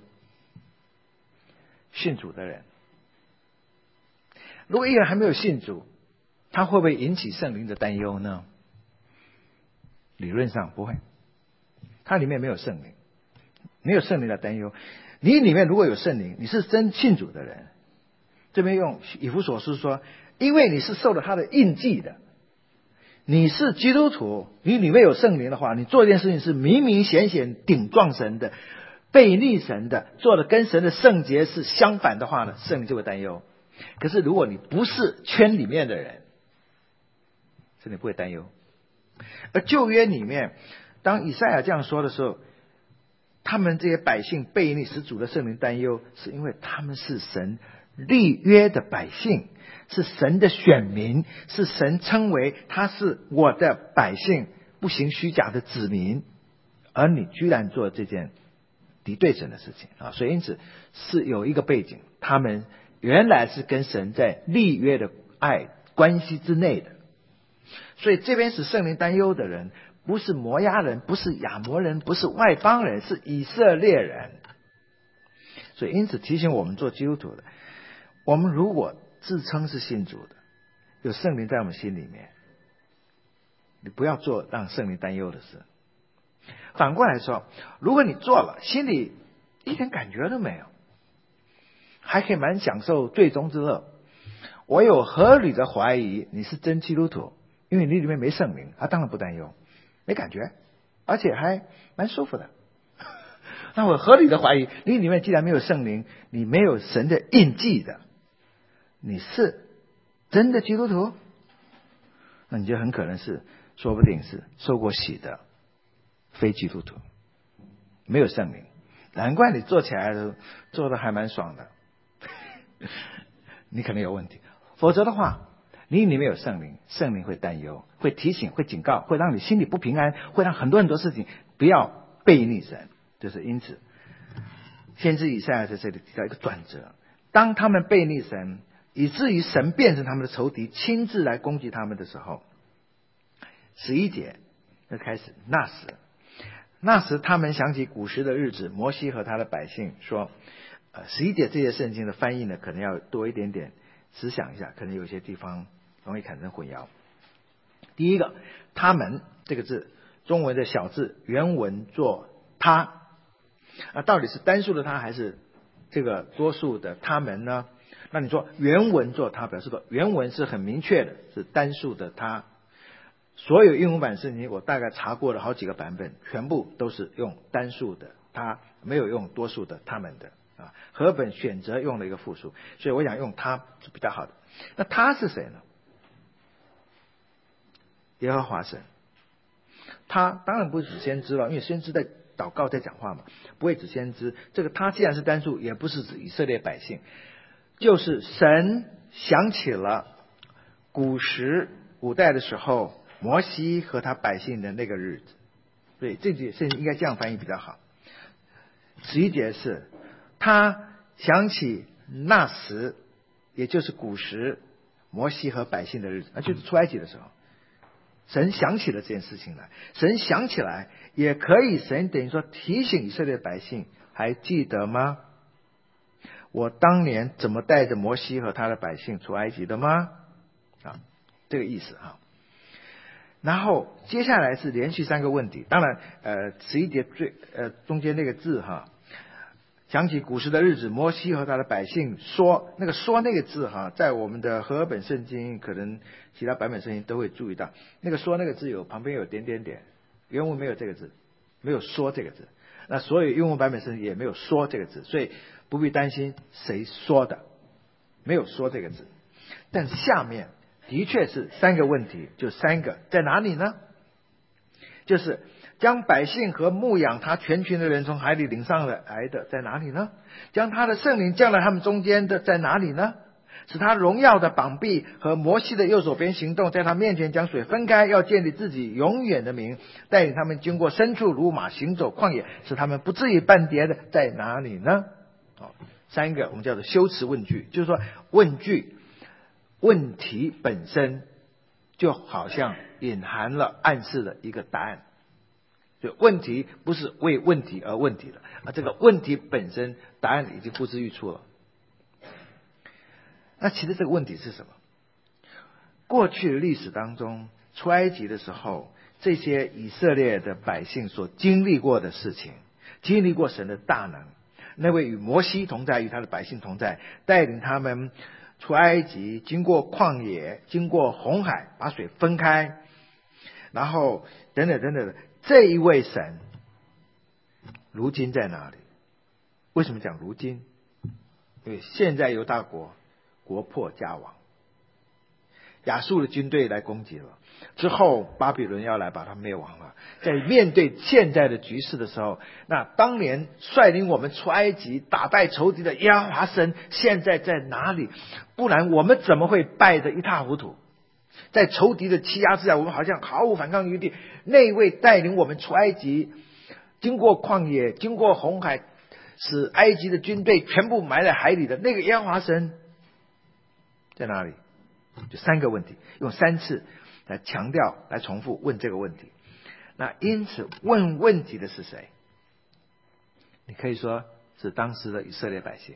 信主的人。如果一个人还没有信主，他会不会引起圣灵的担忧呢？理论上不会，他里面没有圣灵，没有圣灵的担忧。你里面如果有圣灵，你是真信主的人，这边用以弗所书说，因为你是受了他的印记的，你是基督徒，你里面有圣灵的话，你做一件事情是明明显显顶撞神的，悖逆神的，做的跟神的圣洁是相反的话呢，圣灵就会担忧。可是如果你不是圈里面的人，圣灵不会担忧。而旧约里面，当以赛亚这样说的时候，他们这些百姓悖逆使主的圣灵担忧，是因为他们是神立约的百姓，是神的选民，是神称为他是我的百姓，不行虚假的子民，而你居然做这件敌对神的事情所以因此是有一个背景，他们原来是跟神在立约的爱关系之内的。所以这边使圣灵担忧的人， 不是摩押人，不是亚摩人，不是外邦人，是以色列人。所以因此提醒我们做基督徒的，我们如果自称是信主的，有圣灵在我们心里面，你不要做让圣灵担忧的事。反过来说，如果你做了，心里一点感觉都没有，还可以蛮享受罪中之乐，我有合理的怀疑你是真基督徒，因为你里面没圣灵，当然不担忧，没感觉，而且还蛮舒服的。那我合理的怀疑，你里面既然没有圣灵，你没有神的印记的，你是真的基督徒，那你就很可能是，说不定是受过洗的非基督徒，没有圣灵，难怪你做起来做的还蛮爽的。你可能有问题，否则的话，你里面有圣灵，圣灵会担忧，会提醒，会警告，会让你心里不平安，会让很多事情不要背逆神。就是因此，先知以赛亚在这里提到一个转折，当他们背逆神，以至于神变成他们的仇敌，亲自来攻击他们的时候，11节就开始，那时他们想起古时的日子，摩西和他的百姓说，11节这些圣经的翻译呢，可能要多一点点思想一下，可能有些地方容易产生混淆。第一个，他们这个字，中文的小字，原文做他，到底是单数的他还是这个多数的他们呢？那你说原文做他，表示说原文是很明确的，是单数的他。所有英文版圣经我大概查过了好几个版本，全部都是用单数的他，没有用多数的他们的和本选择用了一个复数，所以我想用他是比较好的。那他是谁呢？耶和华神。他当然不是指先知了，因为先知在祷告在讲话嘛，不会指先知。这个他既然是单数，也不是指以色列百姓，就是神想起了古代的时候摩西和他百姓的那个日子，所以这句圣经应该这样翻译比较好。11节是他想起那时，也就是古时摩西和百姓的日子，那就是出埃及的时候，神想起了这件事情来。神想起来也可以，神等于说提醒以色列百姓，还记得吗？我当年怎么带着摩西和他的百姓出埃及的吗？这个意思然后接下来是连续3个问题，当然11节中间那个字想起古时的日子，摩西和他的百姓说，那个字在我们的和合本圣经，可能其他版本圣经都会注意到，那个说那个字旁边有点点点，原文没有这个字，没有说这个字，那所有英文版本圣经也没有说这个字，所以不必担心谁说的，没有说这个字。但下面的确是3个问题，就3个，在哪里呢？就是将百姓和牧养他全群的人从海里领上来的，在哪里呢？将他的圣灵降在他们中间的，在哪里呢？使他荣耀的膀臂和摩西的右手边行动，在他面前将水分开，要建立自己永远的名，带领他们经过深处如马行走旷野，使他们不至于半跌的，在哪里呢？3个我们叫做修辞问句，就是说问题本身就好像隐含了暗示了一个答案，就问题不是为问题而问题了，这个问题本身答案已经呼之欲出了。那其实这个问题是什么？过去的历史当中，出埃及的时候，这些以色列的百姓所经历过的事情，经历过神的大能，那位与摩西同在，与他的百姓同在，带领他们出埃及，经过旷野，经过红海，把水分开，然后等等等等的，这一位神如今在哪里？为什么讲如今？因为现在犹大国破家亡，亚述的军队来攻击了，之后巴比伦要来把他灭亡了。在面对现在的局势的时候，那当年率领我们出埃及打败仇敌的耶和华神现在在哪里？不然我们怎么会败得一塌糊涂？在仇敌的欺压之下，我们好像毫无反抗余地。那位带领我们出埃及，经过旷野，经过红海，使埃及的军队全部埋在海里的那个耶和华神在哪里？就3个问题，用3次来强调，来重复问这个问题。 那因此问问题的是谁？你可以说是当时的以色列百姓。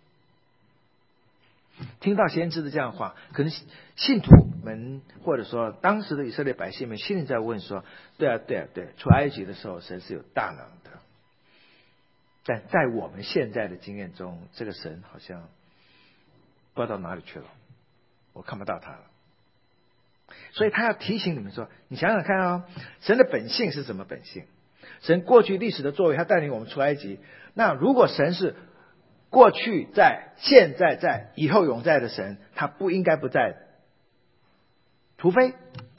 听到先知的这样的话，可能信徒们或者说当时的以色列百姓们心里在问说：对啊，出埃及的时候神是有大能的，但在我们现在的经验中，这个神好像不知道到哪里去了，我看不到他了。所以他要提醒你们说，你想想看啊，神的本性是什么本性？神过去历史的作为，他带领我们出埃及。那如果神是过去在、现在在、以后永在的神，他不应该不在的，除非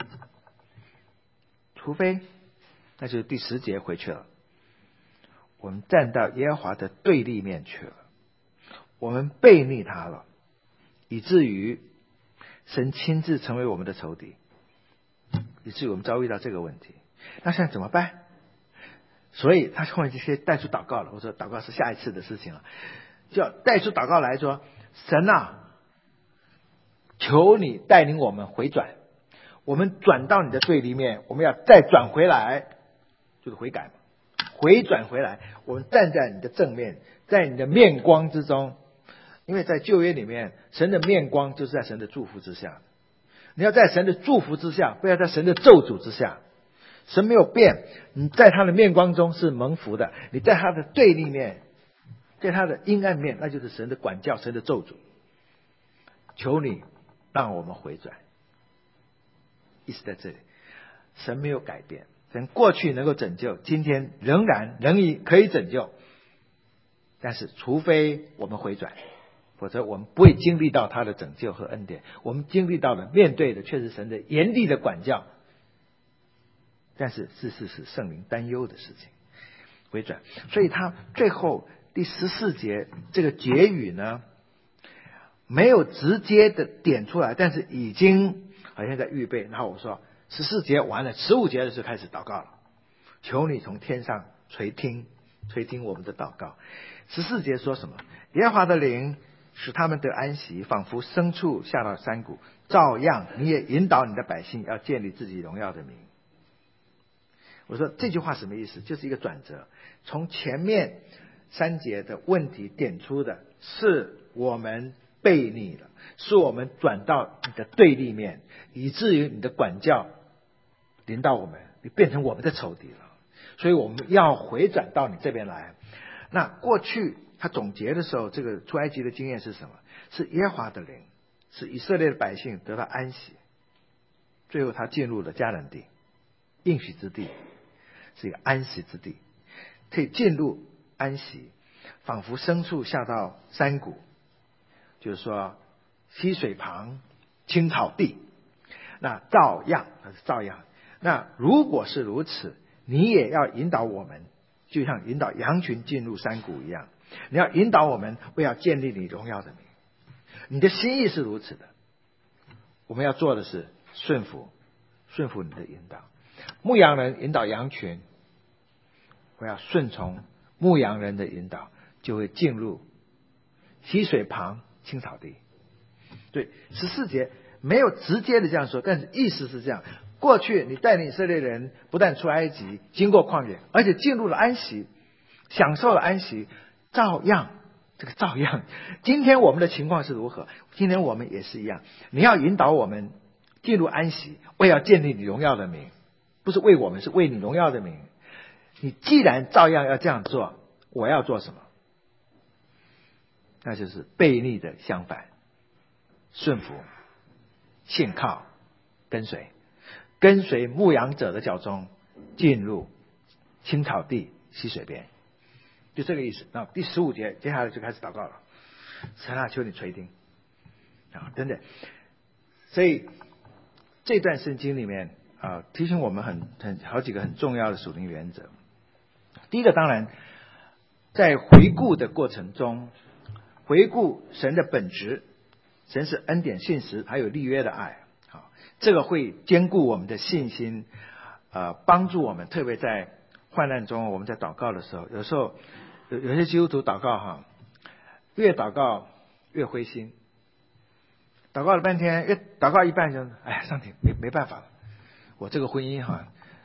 那就是第10节回去了，我们站到耶和华的对立面去了，我们背逆他了，以至于神亲自成为我们的仇敌，以至于我们遭遇到这个问题。那现在怎么办？所以他后面这些带出祷告了。我说祷告是下一次的事情了，就要带出祷告来说：神啊，求你带领我们回转，我们转到你的对立面，我们要再转回来，就是悔改嘛，回转回来，我们站在你的正面，在你的面光之中。因为在旧约里面，神的面光就是在神的祝福之下，你要在神的祝福之下，不要在神的咒诅之下。神没有变，你在他的面光中是蒙福的，你在他的对立面，在他的阴暗面，那就是神的管教，神的咒诅。求你让我们回转，意思在这里。神没有改变，神过去能够拯救，今天仍然可以拯救，但是除非我们回转，否则我们不会经历到他的拯救和恩典。我们经历到的、面对的却是神的严厉的管教，但是事是圣灵担忧的事情。回转，所以他最后第14节这个结语呢，没有直接的点出来，但是已经好像在预备。然后我说14节完了，15节的时候开始祷告了，求你从天上垂听我们的祷告。14节说什么？耶和华的灵使他们得安息，仿佛牲畜下到山谷，照样你也引导你的百姓，要建立自己荣耀的名。我说这句话什么意思？就是一个转折，从前面3节的问题点出的是我们背逆了，是我们转到你的对立面，以至于你的管教临到我们，你变成我们的仇敌了，所以我们要回转到你这边来。那过去他总结的时候，这个出埃及的经验是什么？是耶和华的灵使以色列的百姓得到安息，最后他进入了迦南地，应许之地，是一个安息之地，可以进入安息，仿佛牲畜下到山谷，就是说溪水旁、青草地。那照样，那如果是如此，你也要引导我们，就像引导羊群进入山谷一样，你要引导我们，为要建立你荣耀的名。你的心意是如此的，我们要做的是顺服你的引导。牧羊人引导羊群，我要顺从牧羊人的引导，就会进入溪水旁、青草地。对，14节没有直接的这样说，但是意思是这样：过去你带领以色列人不但出埃及，经过旷野，而且进入了安息，享受了安息，照样，今天我们的情况是如何？今天我们也是一样，你要引导我们进入安息，为要建立你荣耀的名，不是为我们，是为你荣耀的名。你既然照样要这样做，我要做什么？那就是背逆的相反，顺服、信靠、跟随牧羊者的脚踪，进入青草地、溪水边，就这个意思。那第15节接下来就开始祷告了，神啊，求你垂听啊，等等。所以这段圣经里面提醒我们好几个很重要的属灵原则。第一个，当然在回顾的过程中，回顾神的本质，神是恩典信实还有立约的爱，这个会坚固我们的信心，帮助我们，特别在患难中，我们在祷告的时候，有时候有些基督徒祷告越祷告越灰心，祷告了半天，越祷告一半就上帝没办法了，我这个婚姻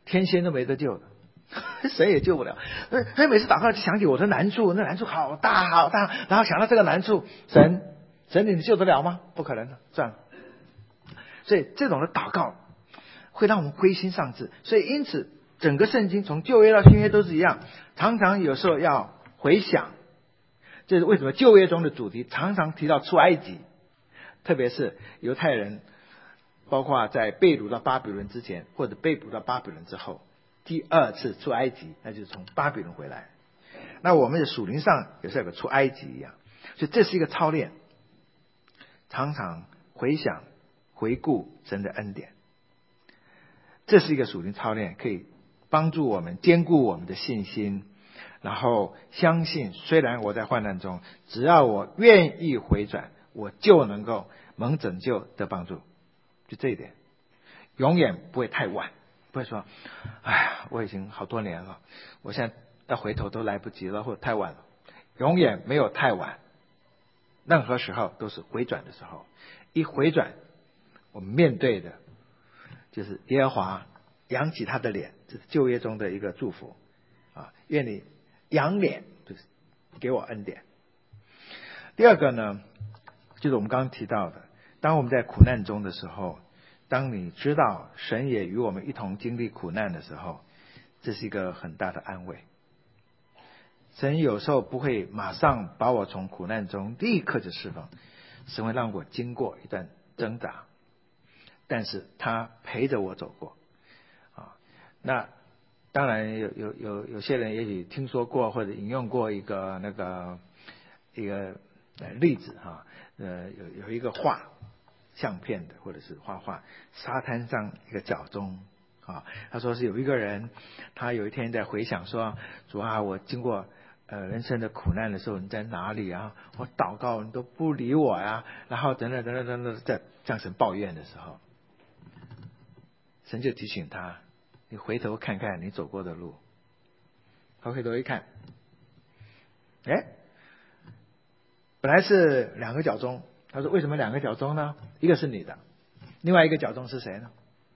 天仙都没得救的，谁也救不了。所以每次祷告就想起我的难处，那难处好大好大，然后想到这个难处，神你救得了吗？不可能的，算了。所以这种的祷告会让我们灰心丧志。所以因此整个圣经从旧约到新约都是一样，常常有时候要回想。这是为什么旧约中的主题常常提到出埃及，特别是犹太人，包括在被掳到巴比伦之前或者被掳到巴比伦之后，第二次出埃及，那就是从巴比伦回来。那我们的属灵上也是有个出埃及一样，所以这是一个操练，常常回想回顾神的恩典，这是一个属灵操练，可以帮助我们坚固我们的信心，然后相信虽然我在患难中，只要我愿意回转，我就能够蒙拯救得帮助。就这一点永远不会太晚，不会说哎呀我已经好多年了，我现在要回头都来不及了，或者太晚了。永远没有太晚，任何时候都是回转的时候。一回转，我们面对的就是耶和华扬起他的脸，这是旧约中的一个祝福啊，愿你扬脸，就是给我恩典。第二个呢，就是我们刚刚提到的，当我们在苦难中的时候，当你知道神也与我们一同经历苦难的时候，这是一个很大的安慰。神有时候不会马上把我从苦难中立刻就释放，神会让我经过一段挣扎，但是他陪着我走过啊。那当然有些人也许听说过或者引用过一个例子哈，有一个画相片的或者是画沙滩上一个脚钟啊，他说是有一个人，他有一天在回想说，主啊，我经过人生的苦难的时候你在哪里啊？我祷告你都不理我呀，然后等等，在向神抱怨的时候，神就提醒他，你回头看看你走过的路。他回头一看，本来是2个脚钟，他说为什么2个脚钟呢？一个是你的，另外一个脚钟是谁呢？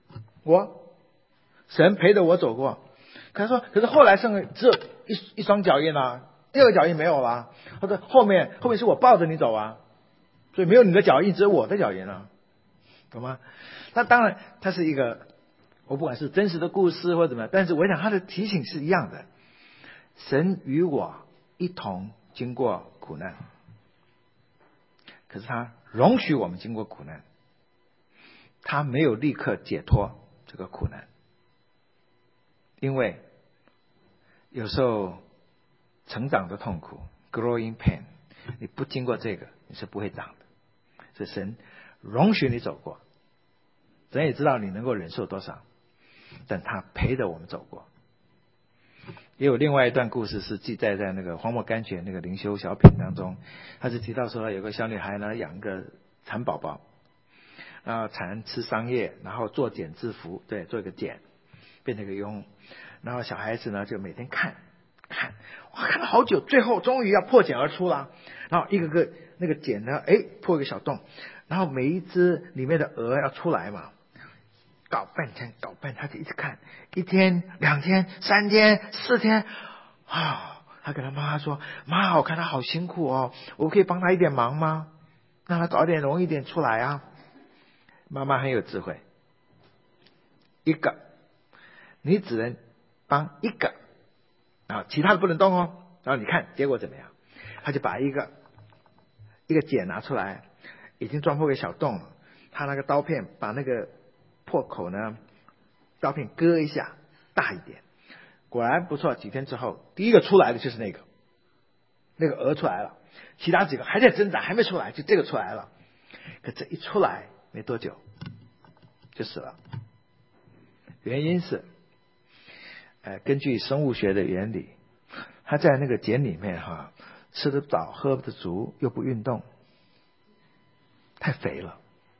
神陪着我走过。可是后来剩只有一双脚印啊，第二个脚印没有了。他说后面是我抱着你走啊，所以没有你的脚印，只有我的脚印啊，懂吗？那当然它是一个，我不管是真实的故事或怎么样，但是我想他的提醒是一样的，神与我一同经过苦难，可是他容许我们经过苦难，他没有立刻解脱这个苦难。因为有时候成长的痛苦 growing pain， 你不经过这个你是不会长的，所以神容许你走过，神也知道你能够忍受多少，但他陪着我们走过。也有另外一段故事是记载在那个荒漠甘泉那个灵修小品当中，他是提到说有个小女孩呢养个蚕宝宝，然后蚕吃桑叶，然后做茧自缚，对，做一个茧变成一个蛹，然后小孩子呢就每天看了好久，最后终于要破茧而出了，然后一个个那个茧呢破一个小洞，然后每一只里面的蛾要出来嘛，搞半天他就一直看，1天2天3天4天他跟他妈妈说，妈，我看他好辛苦哦，我可以帮他一点忙吗？让他早点容易点出来啊。妈妈很有智慧，一个你只能帮一个其他的不能动哦。然后你看结果怎么样？他就把一个茧拿出来，已经钻破个小洞了，他那个刀片把那个破口呢，刀片割一下大一点，果然不错，几天之后第一个出来的就是那个蛾出来了，其他几个还在挣扎还没出来，就这个出来了。可这一出来没多久就死了。原因是根据生物学的原理，他在那个茧里面吃得饱喝得足又不运动，太肥了，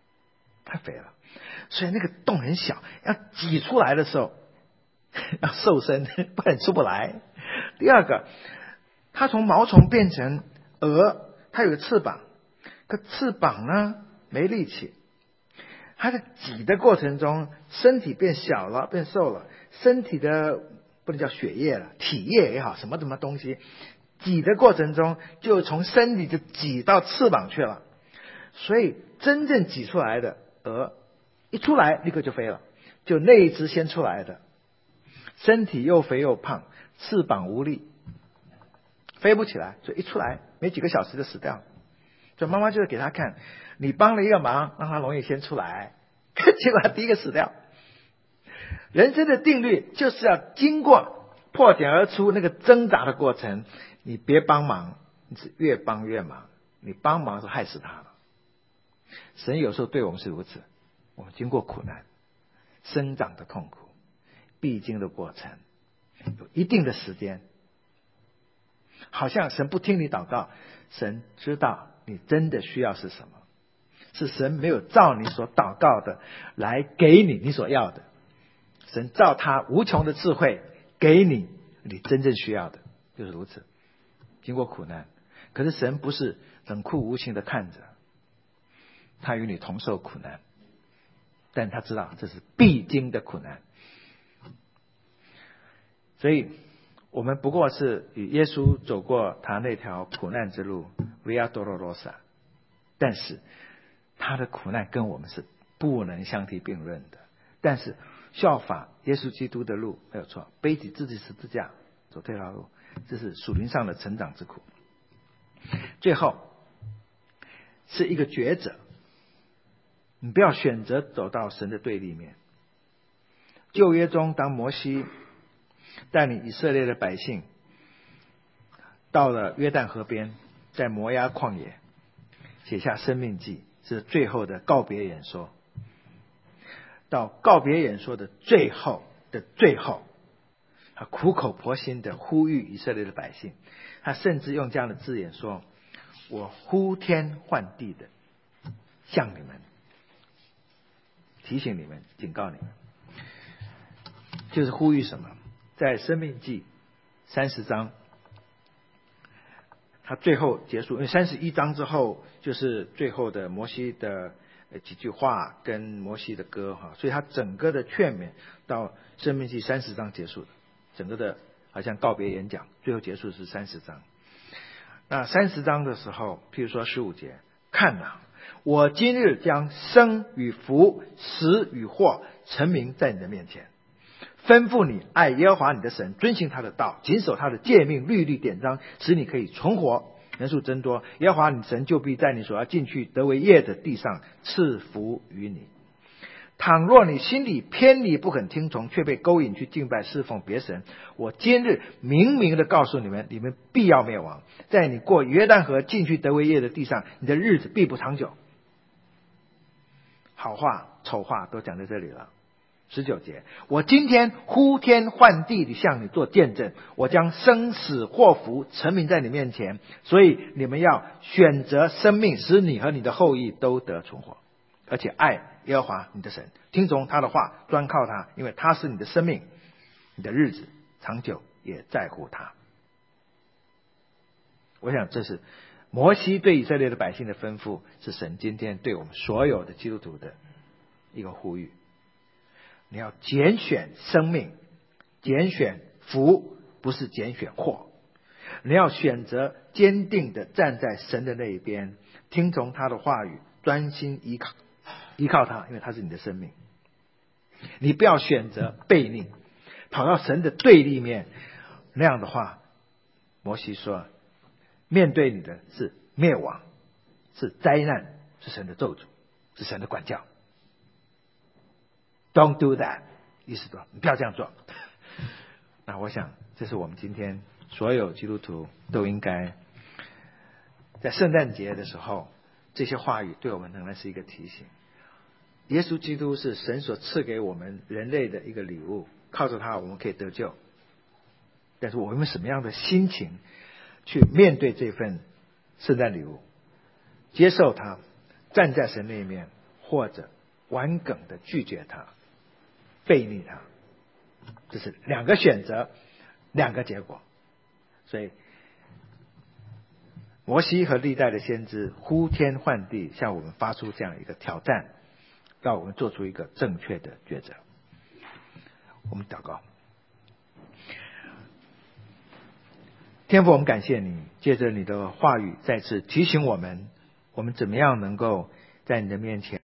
所以那个洞很小，要挤出来的时候要瘦身，不然出不来。第二个，它从毛虫变成蛾，它有个翅膀，可翅膀呢没力气，它在挤的过程中身体变小了变瘦了， 身体的不能叫血液了，体液也好，什么东西挤的过程中，就从身体就挤到翅膀去了。所以真正挤出来的鹅一出来立刻就飞了，就那一只先出来的，身体又肥又胖，翅膀无力，飞不起来，所以一出来没几个小时就死掉。所以妈妈就是给他看，你帮了一个忙，让他容易先出来，结果他第一个死掉。人生的定律就是要经过破茧而出那个挣扎的过程，你别帮忙，你是越帮越忙，你帮忙是害死他了。神有时候对我们是如此，我们经过苦难生长的痛苦必经的过程，有一定的时间，好像神不听你祷告，神知道你真的需要是什么，是神没有照你所祷告的来给你所要的，神照他无穷的智慧给你真正需要的，就是如此。经过苦难，可是神不是冷酷无情的看着，他与你同受苦难，但他知道这是必经的苦难。所以我们不过是与耶稣走过他那条苦难之路 Via Dolorosa， 但是他的苦难跟我们是不能相提并论的。但是效法耶稣基督的路没有错，背起自己十字架走这条路，这是属灵上的成长之苦。最后是一个抉择，你不要选择走到神的对立面。旧约中，当摩西带领以色列的百姓到了约旦河边，在摩押旷野写下生命记，是最后的告别演说。到告别演说的最后的最后，他苦口婆心的呼吁以色列的百姓，他甚至用这样的字眼说，我呼天唤地的向你们提醒你们，警告你们，就是呼吁什么？在生命记30章，他最后结束，因为31章之后就是最后的摩西的几句话跟摩西的歌哈，所以他整个的劝勉到生命记30章结束的，整个的好像告别演讲，最后结束是30章。那30章的时候，譬如说15节，看哪，我今日将生与福、死与祸陈明在你的面前，吩咐你爱耶和华你的神，遵行他的道，谨守他的诫命、律例、典章，使你可以存活，人数增多。耶和华你神就必在你所要进去得为业的地上赐福于你。倘若你心里偏离不肯听从，却被勾引去敬拜侍奉别神，我今日明明的告诉你们，你们必要灭亡。在你过约旦河进去得为业的地上，你的日子必不长久。好话丑话都讲在这里了。19节，我今天呼天唤地的向你做见证，我将生死祸福陈明在你面前，所以你们要选择生命，使你和你的后裔都得存活，而且爱耶和华你的神，听从他的话，专靠他，因为他是你的生命，你的日子长久也在乎他。我想这是摩西对以色列的百姓的吩咐，是神今天对我们所有的基督徒的一个呼吁。你要拣选生命，拣选福，不是拣选祸。你要选择坚定的站在神的那一边，听从他的话语，专心依靠他，因为他是你的生命。你不要选择悖逆，跑到神的对立面，那样的话，摩西说，面对你的是灭亡，是灾难，是神的咒诅，是神的管教。Don't do that， 意思说你不要这样做。那我想这是我们今天所有基督徒都应该在圣诞节的时候，这些话语对我们仍然是一个提醒。耶稣基督是神所赐给我们人类的一个礼物，靠着他我们可以得救，但是我们用什么样的心情去面对这份圣诞礼物，接受它，站在神那一面，或者顽梗的拒绝它，背逆他，这是两个选择，两个结果。所以摩西和历代的先知呼天唤地，向我们发出这样一个挑战，让我们做出一个正确的抉择。 我们祷告。天父，我们感谢你，借着你的话语再次提醒我们，我们怎么样能够在你的面前